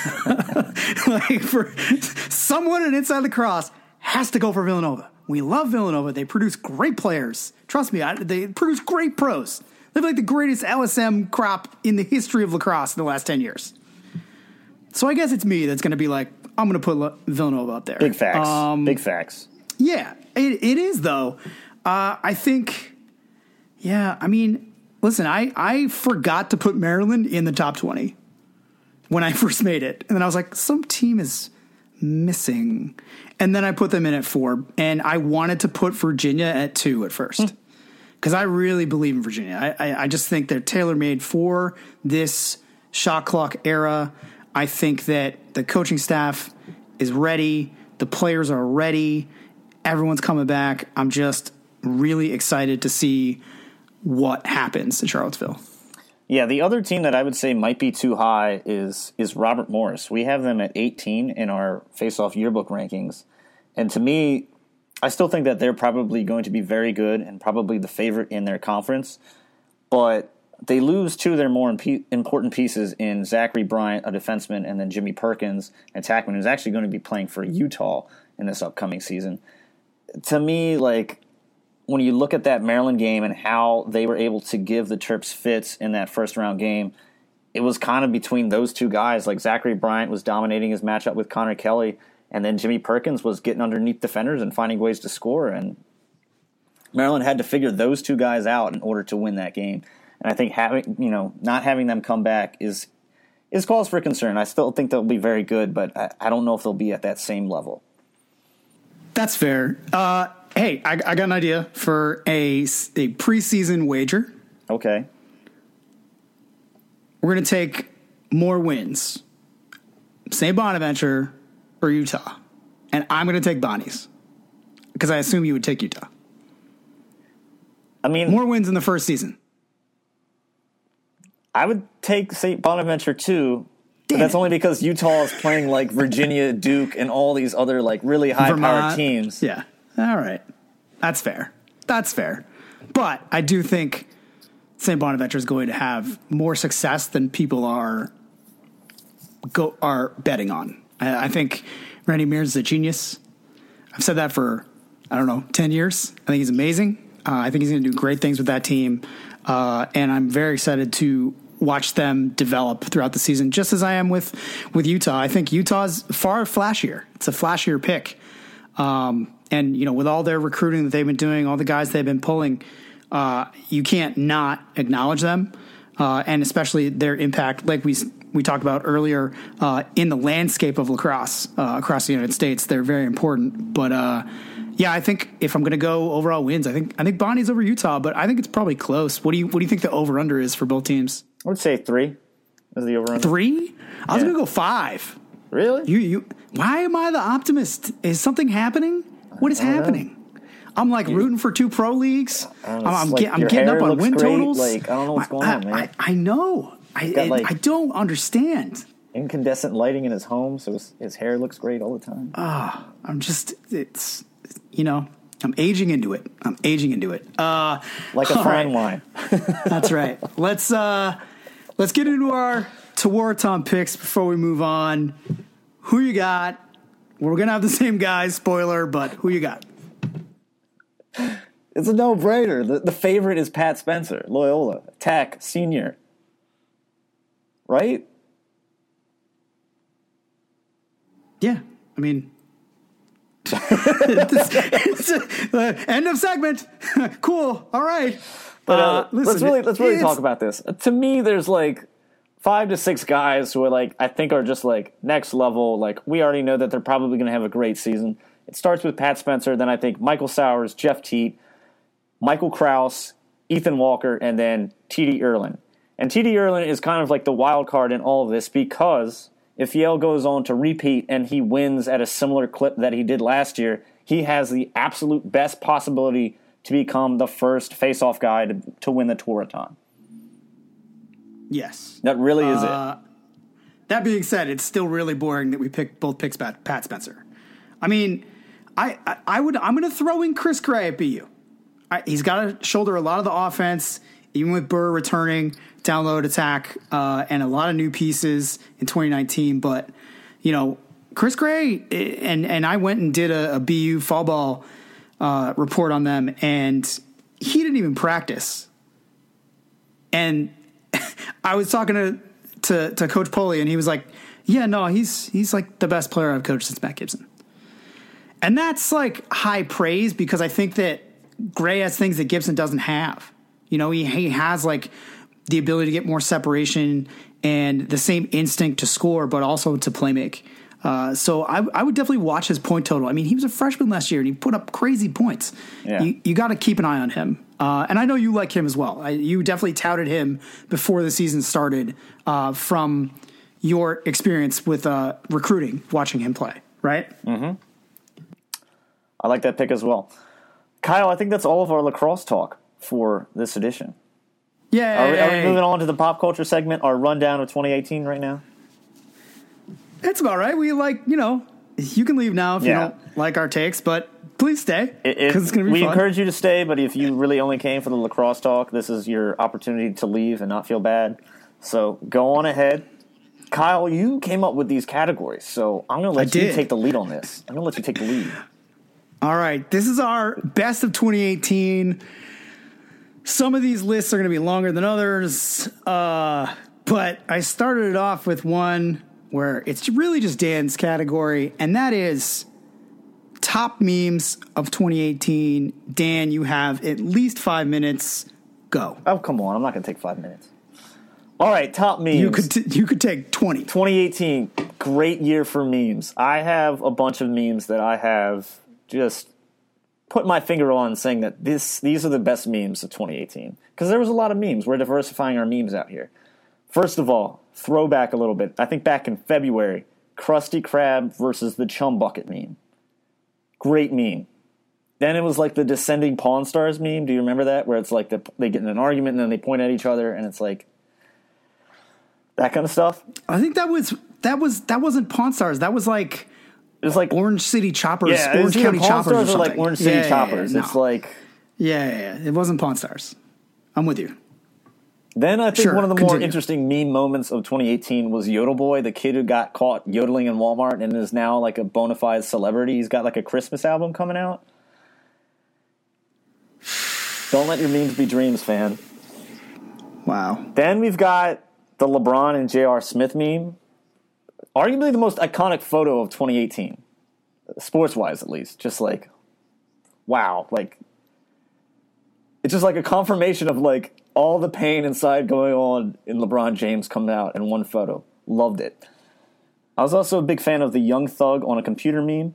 Like for someone in Inside Lacrosse has to go for Villanova. We love Villanova. They produce great players. Trust me, I, they produce great pros. They have like the greatest L S M crop in the history of lacrosse in the last ten years. So I guess it's me that's going to be like, I'm going to put Villanova up there. Big facts. Um, Big facts. Yeah, it, it is, though. Uh, I think, yeah, I mean, listen, I, I forgot to put Maryland in the top twenty when I first made it. And then I was like, some team is missing. And then I put them in at four. And I wanted to put Virginia at two at first. Because I really believe in Virginia. I, I, I just think they're tailor-made for this shot clock era. I think that the coaching staff is ready. The players are ready. Everyone's coming back. I'm just really excited to see what happens in Charlottesville. Yeah, the other team that I would say might be too high is is Robert Morris. We have them at eighteen in our face-off yearbook rankings. And to me, I still think that they're probably going to be very good and probably the favorite in their conference. But they lose two of their more imp- important pieces in Zachary Bryant, a defenseman, and then Jimmy Perkins, an attackman, who's actually going to be playing for Utah in this upcoming season. To me, like, when you look at that Maryland game and how they were able to give the Terps fits in that first-round game, it was kind of between those two guys. Like, Zachary Bryant was dominating his matchup with Connor Kelly, and then Jimmy Perkins was getting underneath defenders and finding ways to score. And Maryland had to figure those two guys out in order to win that game. And I think having, you know, not having them come back is is cause for concern. I still think they'll be very good, but I, I don't know if they'll be at that same level. That's fair. Uh, hey, I, I got an idea for a, a preseason wager. Okay. We're going to take more wins. Saint Bonaventure or Utah. And I'm going to take Bonnie's. Because I assume you would take Utah. I mean, more wins in the first season. I would take Saint Bonaventure too. But that's only because Utah is playing like Virginia, Duke, and all these other like really high-powered teams. Yeah. All right. That's fair. That's fair. But I do think Saint Bonaventure is going to have more success than people are go are betting on. I, I think Randy Mears is a genius. I've said that for, I don't know, ten years. I think he's amazing. Uh, I think he's going to do great things with that team. Uh, and I'm very excited to watch them develop throughout the season, just as I am with, with Utah. I think Utah's far flashier. It's a flashier pick. Um, and, you know, with all their recruiting that they've been doing, all the guys they've been pulling, uh, you can't not acknowledge them. Uh, and especially their impact, like we we talked about earlier, uh, in the landscape of lacrosse uh, across the United States. They're very important. But, uh, yeah, I think if I'm going to go overall wins, I think I think Bonnie's over Utah, but I think it's probably close. What do you what do you think the over under is for both teams? I would say three is the over under. Three? I was Yeah. going to go five. Really? You you. Why am I the optimist? Is something happening? What is I don't know. happening? I'm like rooting for two pro leagues. I don't I'm, know, it's I'm, like get, I'm your getting hair up on looks win great. totals. Like, I don't know what's going I, on, man. I, I know. I got, like- I don't understand. Incandescent lighting in his home, so his, his hair looks great all the time. Ah, I'm just it's you know I'm aging into it. I'm aging into it. Uh, Like a all fine right. wine. That's right. Let's uh, let's get into our Tewaaraton picks before we move on. Who you got? We're gonna have the same guys. Spoiler, but who you got? It's a no-brainer. The, the favorite is Pat Spencer, Loyola, Tech, senior. Right? Yeah, I mean, it's, it's, uh, end of segment. Cool. All right. But uh, Uh, listen, let's really let's really it's- talk about this. Uh, to me, there's like five to six guys who are like, I think are just like next level. Like we already know that they're probably going to have a great season. It starts with Pat Spencer, then I think Michael Sowers, Jeff Teat, Michael Krause, Ethan Walker, and then T D Erlin. And T D Erlin is kind of like the wild card in all of this because if Yale goes on to repeat and he wins at a similar clip that he did last year, he has the absolute best possibility to become the first face-off guy to, to win the Tour-a-thon. Yes. That really is uh, it. That being said, it's still really boring that we picked both picks Pat, Pat Spencer. I mean, I, I, I would I'm going to throw in Chris Gray at B U. I, he's got to shoulder a lot of the offense, even with Burr returning, download attack, uh, and a lot of new pieces in twenty nineteen. But, you know, Chris Gray, and, and I went and did a, a B U fall ball uh, report on them, and he didn't even practice. And I was talking to, to, to Coach Poley, and he was like, yeah, no, he's he's like the best player I've coached since Matt Gibson. And that's like high praise because I think that Gray has things that Gibson doesn't have. You know, he, he has like the ability to get more separation and the same instinct to score, but also to play make. Uh, so I, I would definitely watch his point total. I mean, he was a freshman last year and he put up crazy points. Yeah. You, you got to keep an eye on him. Uh, and I know you like him as well. I, you definitely touted him before the season started uh, from your experience with uh, recruiting, watching him play, right? Mm-hmm. I like that pick as well. Kyle, I think that's all of our lacrosse talk for this edition. Yeah. Are we, are we moving on to the pop culture segment, our rundown of twenty eighteen right now? It's about right. We like, you know, you can leave now if yeah. you don't like our takes, but please stay because it's going to be we fun. We encourage you to stay, but if you really only came for the lacrosse talk, this is your opportunity to leave and not feel bad. So go on ahead. Kyle, you came up with these categories, so I'm going to let I you did. take the lead on this. I'm going to let you take the lead. All right. This is our best of twenty eighteen. Some of these lists are going to be longer than others, uh, but I started it off with one where it's really just Dan's category, and that is top memes of twenty eighteen. Dan, you have at least five minutes. Go. Oh, come on. I'm not going to take five minutes. All right, top memes. You could t- you could take twenty. twenty eighteen, great year for memes. I have a bunch of memes that I have just put my finger on saying that this these are the best memes of twenty eighteen. Because there was a lot of memes. We're diversifying our memes out here. First of all, throwback a little bit. I think back in February, Krusty Krab versus the Chum Bucket meme. Great meme. Then it was like the Descending Pawn Stars meme. Do you remember that? Where it's like the, they get in an argument and then they point at each other and it's like that kind of stuff. I think that was that was that wasn't Pawn Stars. That was like it was like Orange City Choppers. Yeah, Orange County Pawn Choppers Stars or or like Orange City yeah, Choppers. Yeah, yeah, it's no. like yeah, yeah, yeah, it wasn't Pawn Stars. I'm with you. Then I think sure, one of the continue. more interesting meme moments of twenty eighteen was Yodel Boy, the kid who got caught yodeling in Walmart and is now like a bona fide celebrity. He's got like a Christmas album coming out. Don't let your memes be dreams, fan. Wow. Then we've got the LeBron and J R. Smith meme. Arguably the most iconic photo of twenty eighteen. Sports-wise, at least. Just like, wow. Like, it's just like a confirmation of like all the pain inside going on in LeBron James coming out in one photo. Loved it. I was also a big fan of the Young Thug on a computer meme.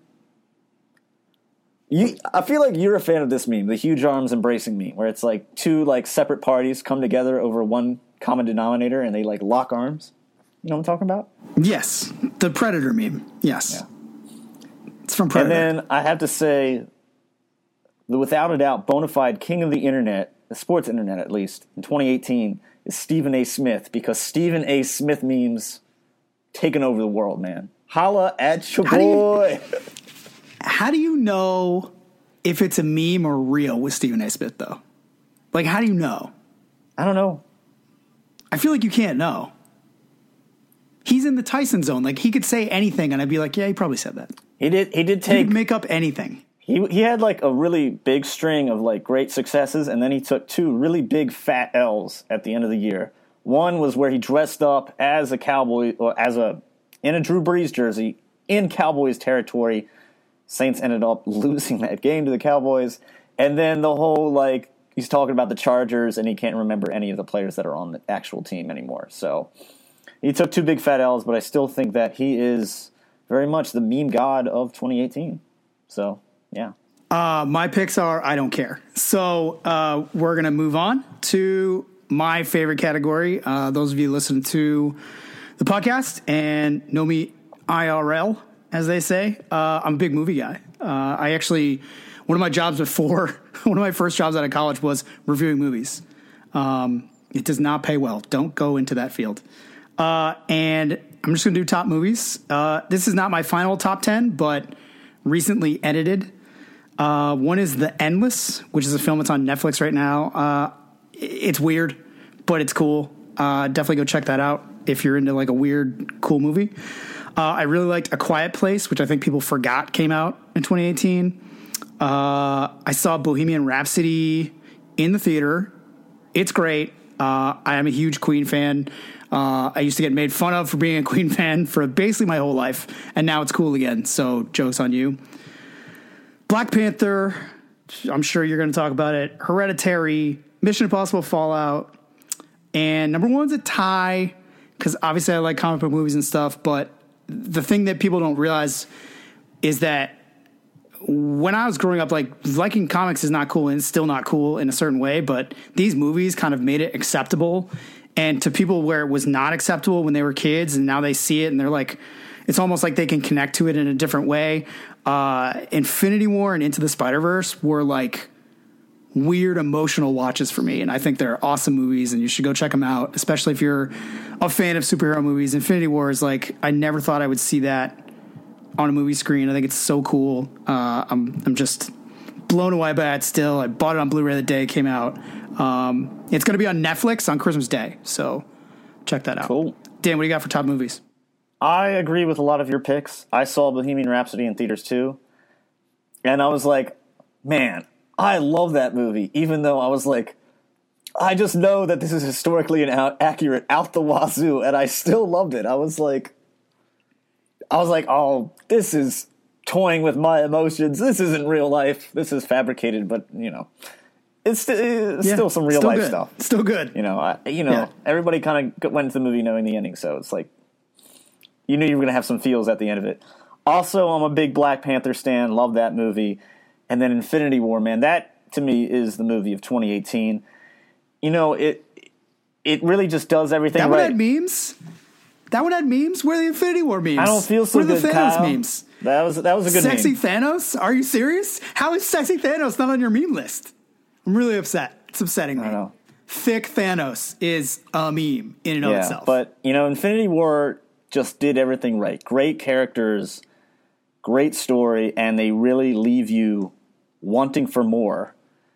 You, I feel like you're a fan of this meme, the huge arms embracing meme, where it's like two like separate parties come together over one common denominator and they like lock arms. You know what I'm talking about? Yes, the Predator meme. Yes, yeah. It's from Predator. And then I have to say, the without a doubt bona fide king of the internet, the sports internet at least, in twenty eighteen is Stephen A. Smith, because Stephen A. Smith memes taking over the world, man. Holla at your How boy. Do you, how do you know if it's a meme or real with Stephen A. Smith, though? Like, how do you know? I don't know. I feel like you can't know. He's in the Tyson zone. Like, he could say anything, and I'd be like, yeah, he probably said that. He did. He did take. He could make up anything. He he had like a really big string of like great successes, and then he took two really big fat L's at the end of the year. One was where he dressed up as a Cowboy or as a in a Drew Brees jersey in Cowboys territory. Saints ended up losing that game to the Cowboys, and then the whole like he's talking about the Chargers, and he can't remember any of the players that are on the actual team anymore. So he took two big fat L's, but I still think that he is very much the meme god of twenty eighteen. So, yeah. Uh, my picks are I don't care. So uh, we're going to move on to my favorite category. Uh, those of you listening to the podcast and know me I R L, as they say, uh, I'm a big movie guy. Uh, I actually, one of my jobs before, one of my first jobs out of college was reviewing movies. Um, it does not pay well. Don't go into that field. Uh, and I'm just going to do top movies. Uh, this is not my final top ten, but recently edited. Uh, one is The Endless, which is a film that's on Netflix right now. Uh, it's weird, but it's cool. Uh, definitely go check that out if you're into like a weird, cool movie. Uh, I really liked A Quiet Place, which I think people forgot came out in twenty eighteen. Uh, I saw Bohemian Rhapsody in the theater. It's great. Uh, I am a huge Queen fan. Uh, I used to get made fun of for being a Queen fan for basically my whole life, and now it's cool again, so joke's on you. Black Panther, I'm sure you're going to talk about it. Hereditary, Mission Impossible Fallout, and number one's a tie, because obviously I like comic book movies and stuff, but the thing that people don't realize is that when I was growing up, like, liking comics is not cool, and it's still not cool in a certain way, but these movies kind of made it acceptable. And to people where it was not acceptable when they were kids, and now they see it and they're like, it's almost like they can connect to it in a different way. Uh, Infinity War and Into the Spider-Verse were like weird emotional watches for me. And I think they're awesome movies and you should go check them out, especially if you're a fan of superhero movies. Infinity War is like, I never thought I would see that on a movie screen. I think it's so cool. Uh, I'm, I'm just blown away by it still. I bought it on Blu-ray the day it came out. Um, it's going to be on Netflix on Christmas Day, so check that out. Cool. Dan, what do you got for top movies? I agree with a lot of your picks. I saw Bohemian Rhapsody in theaters too, and I was like, man, I love that movie, even though I was like, I just know that this is historically and out- accurate out the wazoo, and I still loved it. I was like, I was like, oh, this is toying with my emotions. This isn't real life. This is fabricated, but, you know. It's, it's yeah, still some real life good. stuff. Still good. You know, I, you know, yeah. Everybody kind of went into the movie knowing the ending, so it's like you knew you were going to have some feels at the end of it. Also, I'm a big Black Panther stan. Love that movie. And then Infinity War, man, that to me is the movie of twenty eighteen. You know, it it really just does everything that right. That one had memes. That one had memes. Where are the Infinity War memes? I don't feel so Where are good, the Thanos Kyle. memes? That was that was a good Sexy meme. Thanos? Are you serious? How is Sexy Thanos not on your meme list? I'm really upset. It's upsetting me. I know. Thick Thanos is a meme in and yeah, of itself. But, you know, Infinity War just did everything right. Great characters, great story, and they really leave you wanting for more.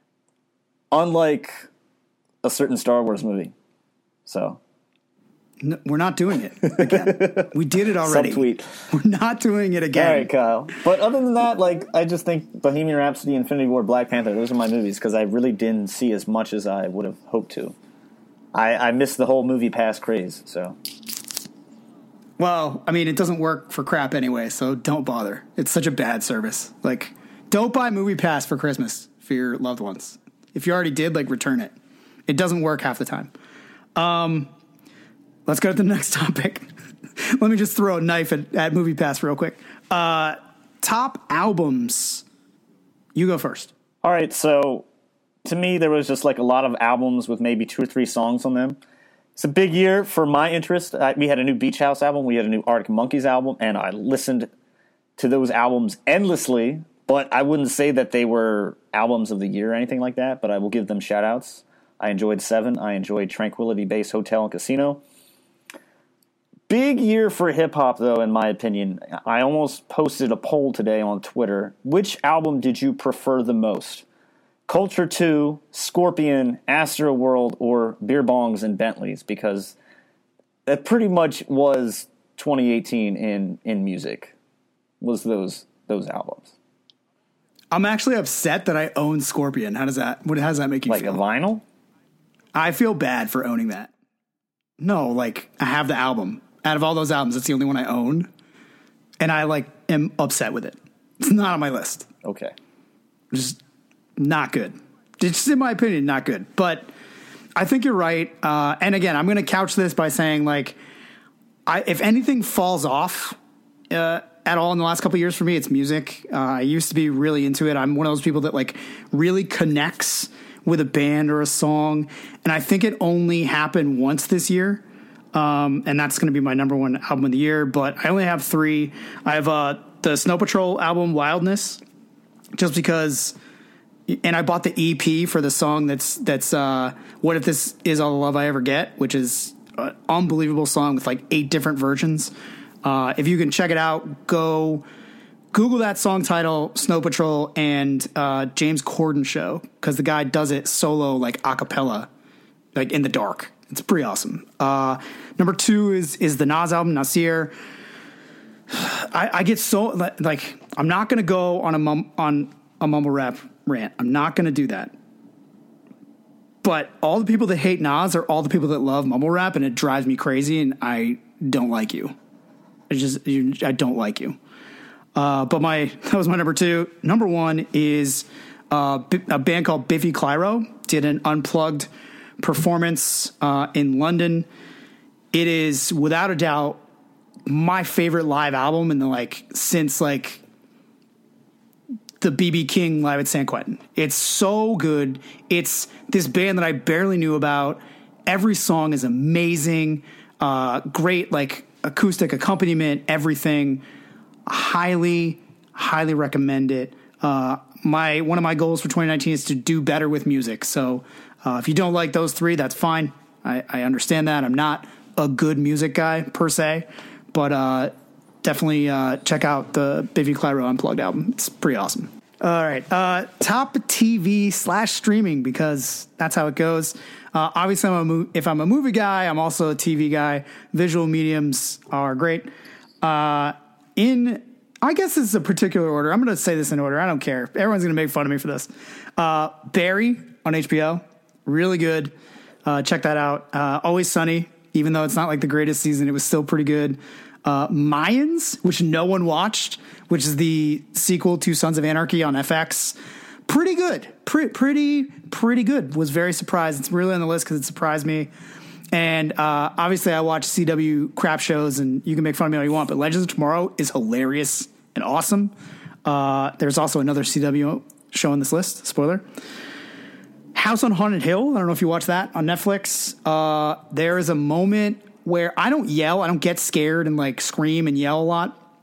Unlike a certain Star Wars movie. So... No, we're not doing it again. We did it already. Subtweet. We're not doing it again. All right, Kyle. But other than that, like, I just think Bohemian Rhapsody, Infinity War, Black Panther, those are my movies because I really didn't see as much as I would have hoped to. I, I missed the whole movie pass craze, so. Well, I mean, it doesn't work for crap anyway, so don't bother. It's such a bad service. Like, don't buy Movie Pass for Christmas for your loved ones. If you already did, like, return it. It doesn't work half the time. Um... Let's go to the next topic. Let me just throw a knife at, at Movie Pass real quick. Uh, top albums. You go first. All right, so to me, there was just like a lot of albums with maybe two or three songs on them. It's a big year for my interest. I, we had a new Beach House album. We had a new Arctic Monkeys album, and I listened to those albums endlessly, but I wouldn't say that they were albums of the year or anything like that, but I will give them shout-outs. I enjoyed Seven. I enjoyed Tranquility Base Hotel and Casino. Big year for hip-hop, though, in my opinion. I almost posted a poll today on Twitter. Which album did you prefer the most? Culture two, Scorpion, Astroworld, or Beer Bongs and Bentleys? Because that pretty much was twenty eighteen in, in music, was those those albums. I'm actually upset that I own Scorpion. How does that, what, how does that make you like feel? Like a vinyl? I feel bad for owning that. No, like, I have the album. Out of all those albums, it's the only one I own. And I, like, am upset with it. It's not on my list. Okay. Just not good. Just in my opinion, not good. But I think you're right. Uh, and again, I'm going to couch this by saying, like, I, if anything falls off uh, at all in the last couple of years for me, it's music. Uh, I used to be really into it. I'm one of those people that like really connects with a band or a song, and I think it only happened once this year. Um, and that's going to be my number one album of the year. But I only have three. I have uh, the Snow Patrol album, Wildness, just because. And I bought the E P for the song that's that's uh, What If This Is All the Love I Ever Get, which is an unbelievable song with like eight different versions. Uh, if you can check it out, go Google that song title, Snow Patrol, and uh, James Corden Show, because the guy does it solo, like a cappella, like in the dark. It's pretty awesome. Uh, number two is is the Nas album, Nasir. I, I get so like I'm not going to go on a mum, on a mumble rap rant. I'm not going to do that. But all the people that hate Nas are all the people that love mumble rap, and it drives me crazy. And I don't like you. I just you, I don't like you. Uh, but my that was my number two. Number one is uh, a band called Biffy Clyro did an unplugged performance uh, in London. It is without a doubt my favorite live album in the like since like the B B King live at San Quentin. It's so good. It's this band that I barely knew about. Every song is amazing. Uh, great like acoustic accompaniment. Everything. Highly, highly recommend it. Uh, my one of my goals for twenty nineteen is to do better with music. So. Uh, if you don't like those three, that's fine. I, I understand that. I'm not a good music guy per se, but uh, definitely uh, check out the Biffy Clyro Unplugged album. It's pretty awesome. All right. Uh, top T V slash streaming, because that's how it goes. Uh, obviously, I'm a mo- if I'm a movie guy, I'm also a T V guy. Visual mediums are great. Uh, in, I guess this is a particular order. I'm going to say this in order. I don't care. Everyone's going to make fun of me for this. Uh, Barry on H B O. Really good. Uh, check that out. Uh, Always Sunny, even though it's not like the greatest season, it was still pretty good. Uh, Mayans, which no one watched, which is the sequel to Sons of Anarchy on F X. Pretty good. Pretty, pretty, pretty good. Was very surprised. It's really on the list because it surprised me. And uh, obviously I watch C W crap shows, and you can make fun of me all you want, but Legends of Tomorrow is hilarious and awesome. Uh, there's also another C W show on this list. Spoiler. House on Haunted Hill. I don't know if you watch that on Netflix. Uh, there is a moment where I don't yell. I don't get scared and like scream and yell a lot.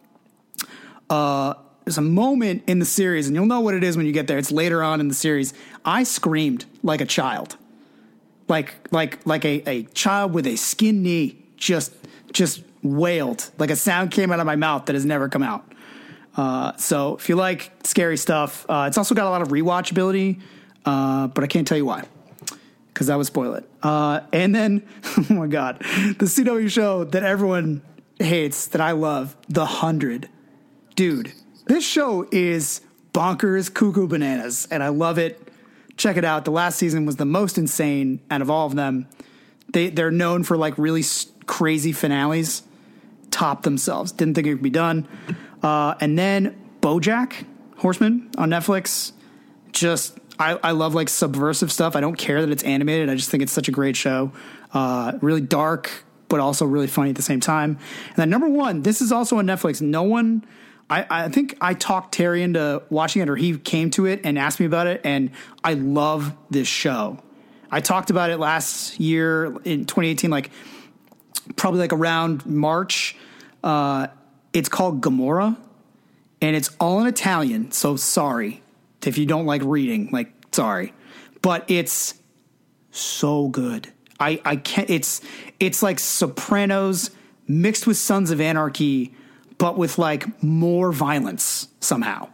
Uh, there's a moment in the series, and you'll know what it is when you get there. It's later on in the series. I screamed like a child, like like like a, a child with a skin knee. Just just wailed like a sound came out of my mouth that has never come out. Uh, so if you like scary stuff, uh, it's also got a lot of rewatchability. Uh, but I can't tell you why, because that would spoil it. Uh, and then, oh my God, the C W show that everyone hates that I love, The Hundred. Dude, this show is bonkers, cuckoo bananas, and I love it. Check it out. The last season was the most insane out of all of them. They, they're known for like really crazy finales. Top themselves. Didn't think it could be done. Uh, and then BoJack Horseman on Netflix. Just... I, I love like subversive stuff. I don't care that it's animated. I just think it's such a great show. Uh, really dark, but also really funny at the same time. And then number one, this is also on Netflix. No one, I, I think I talked Terry into watching it, or he came to it and asked me about it. And I love this show. I talked about it last year in twenty eighteen, like probably like around March. Uh, it's called Gomorrah, and it's all in Italian. So sorry. If you don't like reading, like, sorry, but it's so good. I, I can't, it's, it's like Sopranos mixed with Sons of Anarchy, but with like more violence somehow.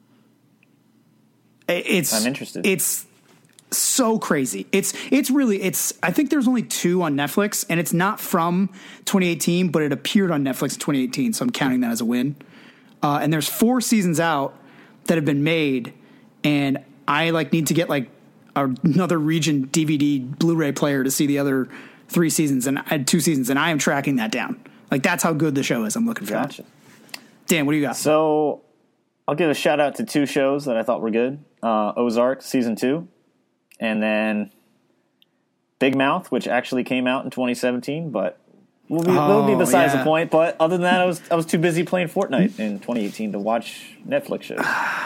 It's, I'm interested. It's so crazy. It's, it's really, it's, I think there's only two on Netflix, and it's not from twenty eighteen, but it appeared on Netflix in twenty eighteen. So I'm counting that as a win. Uh, and there's four seasons out that have been made. And I like need to get like another region D V D Blu-ray player to see the other three seasons, and I had two seasons, and I am tracking that down. Like that's how good the show is. I'm looking for. Gotcha. Dan, what do you got? So I'll give a shout out to two shows that I thought were good. Uh, Ozark season two, and then Big Mouth, which actually came out in twenty seventeen, but will be, will be Oh, besides yeah. the point. But other than that, I was I was too busy playing Fortnite in twenty eighteen to watch Netflix shows.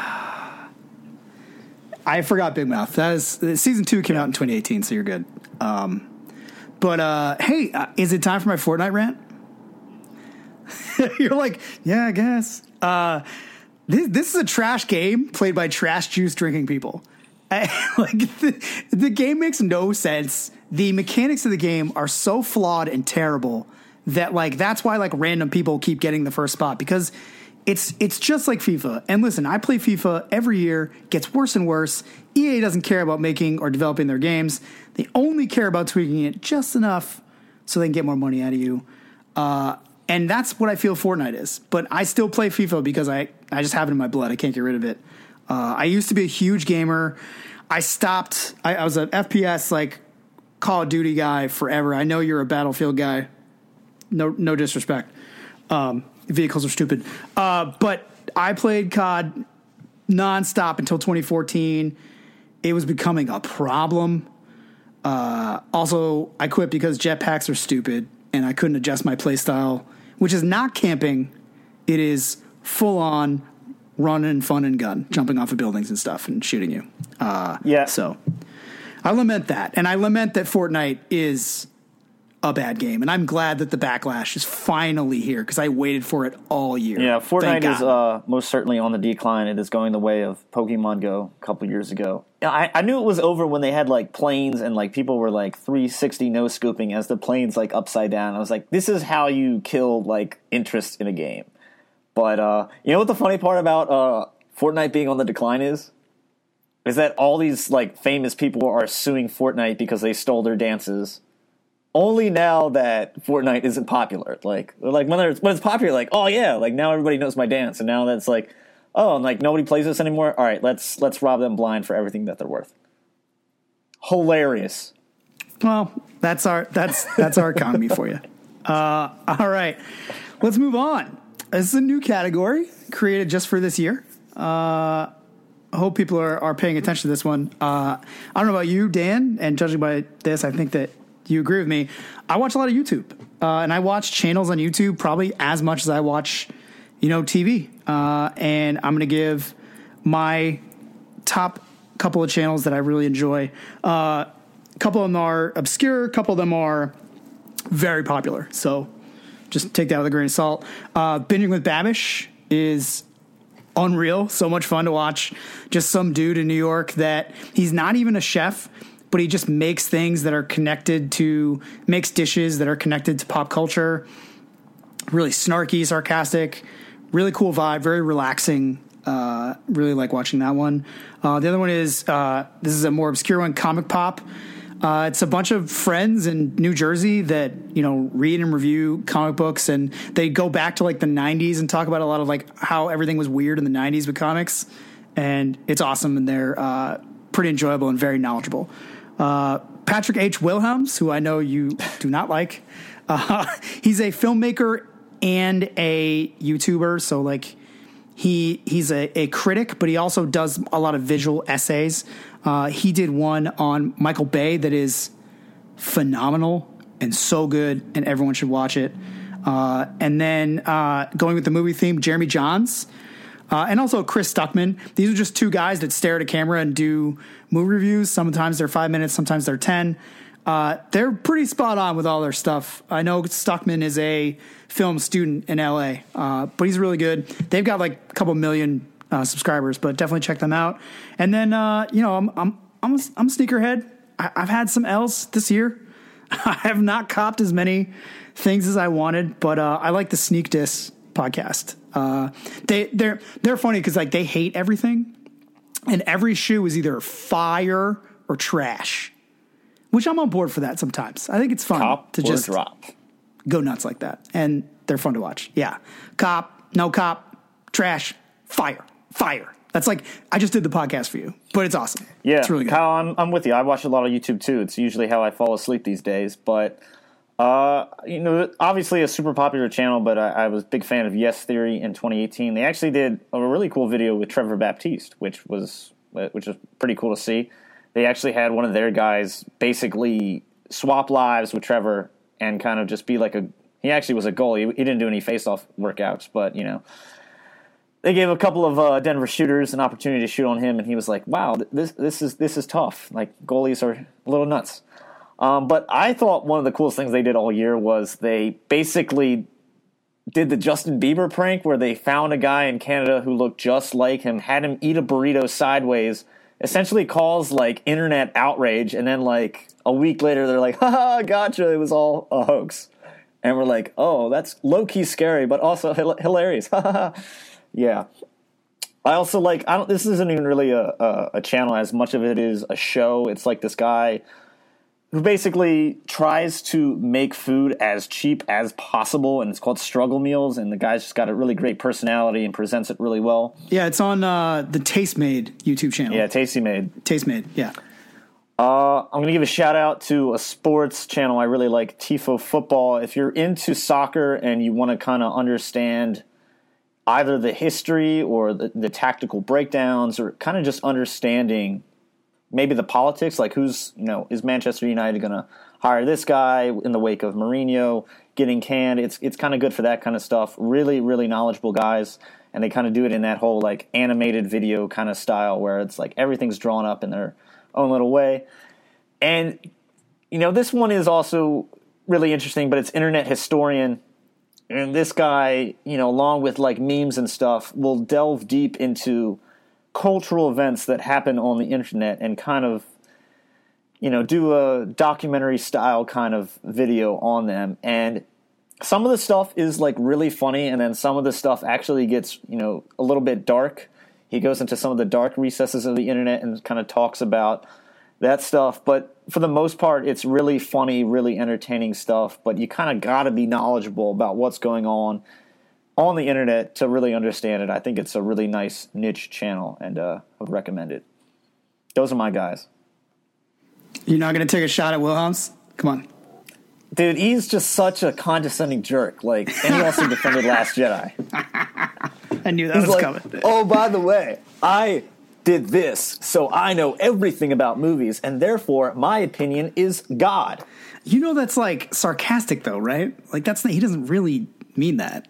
I forgot Big Mouth. That is season two came out in twenty eighteen, so you're good. Um, but uh, hey, uh, is it time for my Fortnite rant? You're like, yeah, I guess. Uh, this, this is a trash game played by trash juice drinking people. I, like the, the game makes no sense. The mechanics of the game are so flawed and terrible that like that's why like random people keep getting the first spot, because it's it's just like FIFA. And listen, I play FIFA every year, gets worse and worse. E A doesn't care about making or developing their games. They only care about tweaking it just enough so they can get more money out of you. Uh, and that's what I feel Fortnite is. But I still play FIFA because I, I just have it in my blood. I can't get rid of it. Uh, I used to be a huge gamer. I stopped. I, I was an F P S like Call of Duty guy forever. I know you're a Battlefield guy. No, no disrespect. Um, vehicles are stupid. Uh, but I played C O D nonstop until twenty fourteen. It was becoming a problem. Uh, also, I quit because jetpacks are stupid and I couldn't adjust my playstyle, which is not camping. It is full on run and fun and gun, jumping off of buildings and stuff and shooting you. Uh, Yeah. So I lament that. And I lament that Fortnite is a bad game. And I'm glad that the backlash is finally here because I waited for it all year. Yeah, Fortnite Thank is God. uh, most certainly on the decline. It is going the way of Pokemon Go a couple years ago. Yeah, I, I knew it was over when they had like planes and like people were like three sixty no scoping as the plane's like upside down. I was like, this is how you kill like interest in a game. But uh, you know what the funny part about uh, Fortnite being on the decline is? Is that all these like famous people are suing Fortnite because they stole their dances. Only now that Fortnite isn't popular. Like, like when, when it's popular, like, oh yeah, like now everybody knows my dance, and now that's like, oh, and like nobody plays this anymore. All right, let's let's rob them blind for everything that they're worth. Hilarious. Well, that's our that's that's our economy for you. Uh, all right, let's move on. This is a new category created just for this year. Uh, I hope people are, are paying attention to this one. Uh, I don't know about you, Dan, and judging by this, I think that you agree with me. I watch a lot of YouTube, uh, and I watch channels on YouTube probably as much as I watch, you know, T V. Uh, and I'm going to give my top couple of channels that I really enjoy. Uh, a couple of them are obscure. A couple of them are very popular. So just take that with a grain of salt. Uh, Binging with Babish is unreal. So much fun to watch. Just some dude in New York that he's not even a chef, but he just makes things that are connected to, makes dishes that are connected to pop culture. Really snarky, sarcastic, really cool vibe, very relaxing. Uh, really like watching that one. Uh, the other one is, uh, this is a more obscure one, Comic Pop. Uh, it's a bunch of friends in New Jersey that, you know, read and review comic books, and they go back to like the nineties and talk about a lot of like how everything was weird in the nineties with comics. And it's awesome, and they're uh, pretty enjoyable and very knowledgeable. Uh, Patrick H. Wilhelms, who I know you do not like. Uh, he's a filmmaker and a YouTuber. So like he, he's a, a critic, but he also does a lot of visual essays. Uh, he did one on Michael Bay that is phenomenal and so good, and everyone should watch it. Uh, and then, uh, going with the movie theme, Jeremy Johns. Uh, and also Chris Stuckman. These are just two guys that stare at a camera and do movie reviews. Sometimes they're five minutes, sometimes they're ten. Uh, they're pretty spot on with all their stuff. I know Stuckman is a film student in L A, uh, but he's really good. They've got like a couple million uh, subscribers, but definitely check them out. And then, uh, you know, I'm I'm I'm a, I'm a sneakerhead. I, I've had some L's this year. I have not copped as many things as I wanted, but uh, I like the Sneak Diss podcast. Uh, they they're they're funny because like they hate everything, and every shoe is either fire or trash, which I'm on board for that sometimes. I think it's fun Cop to or just drop. go nuts like that, and they're fun to watch. Yeah, cop, no cop, trash, fire, fire. That's like I just did the podcast for you, but it's awesome. Yeah, it's really good. Kyle, I'm I'm with you. I watch a lot of YouTube too. It's usually how I fall asleep these days, but. Uh, you know, obviously a super popular channel, but I, I was a big fan of Yes Theory in twenty eighteen. They actually did a really cool video with Trevor Baptiste, which was which was pretty cool to see. They actually had one of their guys basically swap lives with Trevor and kind of just be like a He actually was a goalie. He didn't do any face-off workouts, but, you know, they gave a couple of uh, Denver shooters an opportunity to shoot on him, and he was like, wow, this this is this is tough. Like, goalies are a little nuts. Um, but I thought one of the coolest things they did all year was they basically did the Justin Bieber prank where they found a guy in Canada who looked just like him, had him eat a burrito sideways, essentially caused, like, internet outrage, and then, like, a week later they're like, haha, gotcha, it was all a hoax. And we're like, oh, that's low-key scary, but also hil- hilarious. Yeah. I also like, I don't, this isn't even really a, a, a channel as much of it is a show. It's like this guy who basically tries to make food as cheap as possible, and it's called Struggle Meals, and the guy's just got a really great personality and presents it really well. Yeah, it's on uh, the Taste Made YouTube channel. Yeah, Tasty Made. Taste Made, yeah. Uh, I'm going to give a shout out to a sports channel I really like, Tifo Football. If you're into soccer and you want to kind of understand either the history or the, the tactical breakdowns, or kind of just understanding maybe the politics, like who's, you know, is Manchester United going to hire this guy in the wake of Mourinho getting canned? It's it's kind of good for that kind of stuff. Really, really knowledgeable guys, and they kind of do it in that whole like animated video kind of style where it's like everything's drawn up in their own little way. And, you know, this one is also really interesting, but it's Internet Historian. And this guy, you know, along with like memes and stuff, will delve deep into cultural events that happen on the internet and kind of, you know, do a documentary style kind of video on them. And some of the stuff is like really funny, and then some of the stuff actually gets, you know, a little bit dark. He goes into some of the dark recesses of the internet and kind of talks about that stuff. But for the most part, it's really funny, really entertaining stuff. But you kind of got to be knowledgeable about what's going on on the internet to really understand it. I think it's a really nice niche channel, and uh, I would recommend it. Those are my guys. You're not going to take a shot at Wilhelms? Come on. Dude, he's just such a condescending jerk. Like, and he also defended Last Jedi. I knew that He's was like, coming. oh, by the way, I did this, so I know everything about movies, and therefore my opinion is God. You know that's like sarcastic, though, right? Like that's he doesn't really mean that.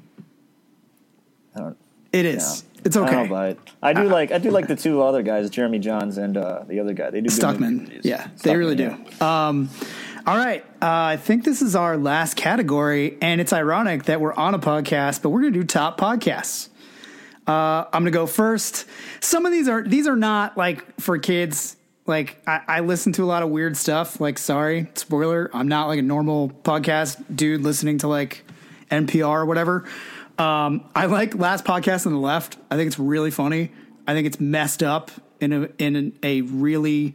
I don't, it is. No, it's okay. I don't buy it. I do uh, like I do like the two other guys, Jeremy Johns and uh, the other guy. They do Stuckman. Yeah, Stuckman, they really yeah. do. Um, all right, uh, I think this is our last category, and it's ironic that we're on a podcast, but we're going to do top podcasts. Uh, I'm going to go first. Some of these are these are not like for kids. Like I, I listen to a lot of weird stuff. Like, sorry, spoiler, I'm not like a normal podcast dude listening to like N P R or whatever. Um, I like Last Podcast on the Left. I think it's really funny. I think it's messed up in a in a really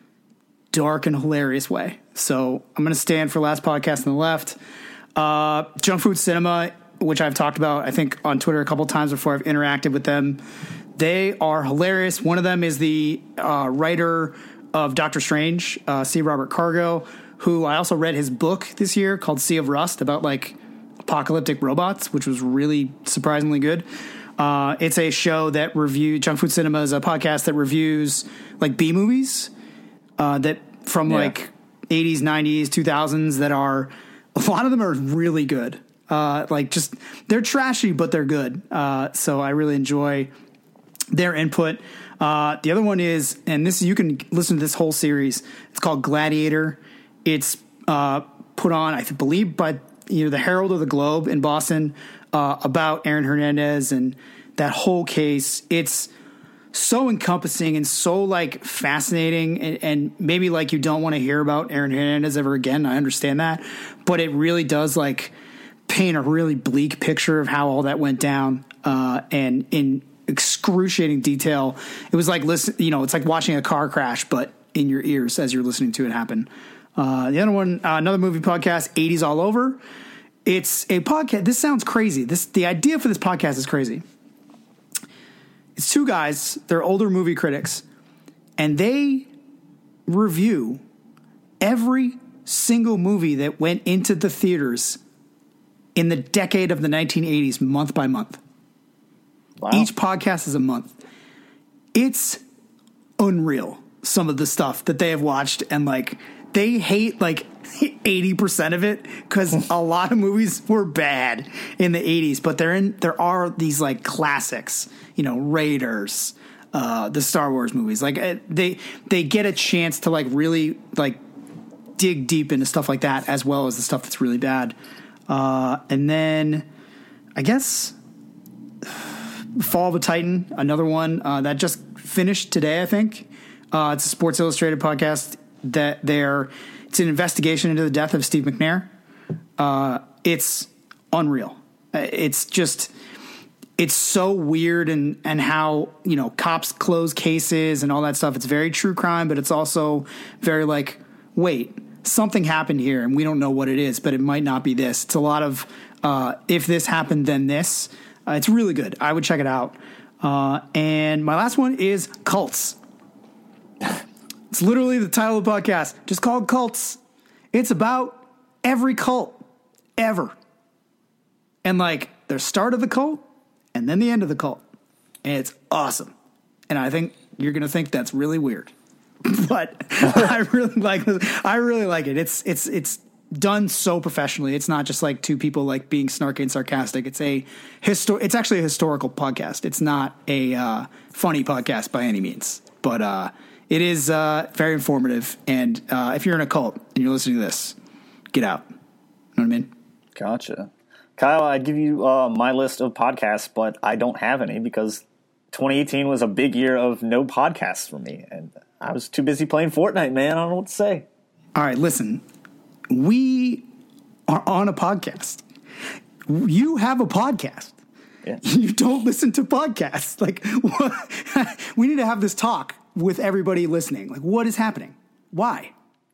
dark and hilarious way. So I'm going to stand for Last Podcast on the Left. Uh, Junk Food Cinema, which I've talked about, I think, on Twitter a couple times before I've interacted with them. They are hilarious. One of them is the uh, writer of Doctor Strange, uh, C. Robert Cargill, who I also read his book this year called Sea of Rust about like apocalyptic robots, which was really surprisingly good. Uh, it's a show that review Junk Food Cinema is a podcast that reviews like B movies uh, that from yeah. like eighties, nineties, two thousands that are a lot of them are really good. Uh, like just they're trashy, but they're good. Uh, so I really enjoy their input. Uh, the other one is, and this you can listen to this whole series. It's called Gladiator. It's uh, put on, I believe, by you know the Herald of the Globe in Boston uh, about Aaron Hernandez and that whole case. It's so encompassing and so like fascinating, and, and maybe like you don't want to hear about Aaron Hernandez ever again. I understand that, but it really does like paint a really bleak picture of how all that went down, uh, and in excruciating detail. It was like listen, you know, it's like watching a car crash, but in your ears as you're listening to it happen. Uh, the other one, uh, another movie podcast, eighties All Over. It's a podcast. This sounds crazy. This the idea for this podcast is crazy. It's two guys. They're older movie critics, and they review every single movie that went into the theaters in the decade of the nineteen eighties, month by month. Wow. Each podcast is a month. It's unreal, some of the stuff that they have watched, and like they hate like eighty percent of it because a lot of movies were bad in the eighties, but there in there are these like classics, you know, Raiders, uh, the Star Wars movies. Like uh, they they get a chance to like really like dig deep into stuff like that as well as the stuff that's really bad. Uh, and then I guess Fall of a Titan, another one uh, that just finished today, I think. Uh, it's a Sports Illustrated podcast that they're it's an investigation into the death of Steve McNair. Uh, it's unreal. It's just it's so weird and and how, you know, cops close cases and all that stuff. It's very true crime, but it's also very like, wait, something happened here and we don't know what it is, but it might not be this. It's a lot of uh, if this happened, then this. Uh, it's really good. I would check it out. Uh, and my last one is Cults. It's literally the title of the podcast, just called Cults. It's about every cult ever. And like the start of the cult and then the end of the cult. And it's awesome. And I think you're going to think that's really weird. But I really like this. I really like it. It's it's it's done so professionally. It's not just like two people like being snarky and sarcastic. It's a histor- it's actually a historical podcast. It's not a uh, funny podcast by any means. But uh it is uh, very informative, and uh, if you're in a cult and you're listening to this, get out. You know what I mean? Gotcha. Kyle, I'd give you uh, my list of podcasts, but I don't have any because twenty eighteen was a big year of no podcasts for me, and I was too busy playing Fortnite, man. I don't know what to say. All right, listen. We are on a podcast. You have a podcast. Yeah. You don't listen to podcasts. Like, what? We need to have this talk with everybody listening. Like, what is happening? Why?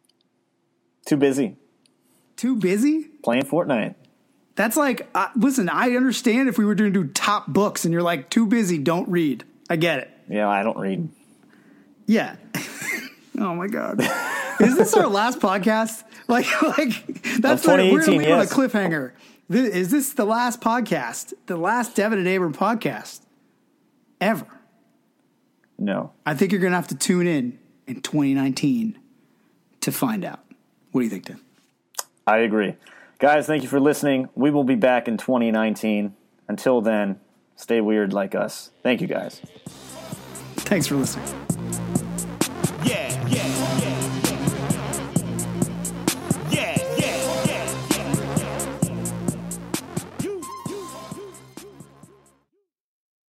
Too busy. Too busy? Playing Fortnite. That's like, uh, listen, I understand if we were going to do top books and you're like, too busy, don't read. I get it. Yeah, I don't read. Yeah. Oh, my God. Is this our last podcast? Like, like that's what we're going to leave yes. on a cliffhanger. This, is this the last podcast? The last Devin and Abram podcast ever? No. I think you're going to have to tune in in twenty nineteen to find out. What do you think, Tim? I agree. Guys, thank you for listening. We will be back in twenty nineteen. Until then, stay weird like us. Thank you, guys. Thanks for listening.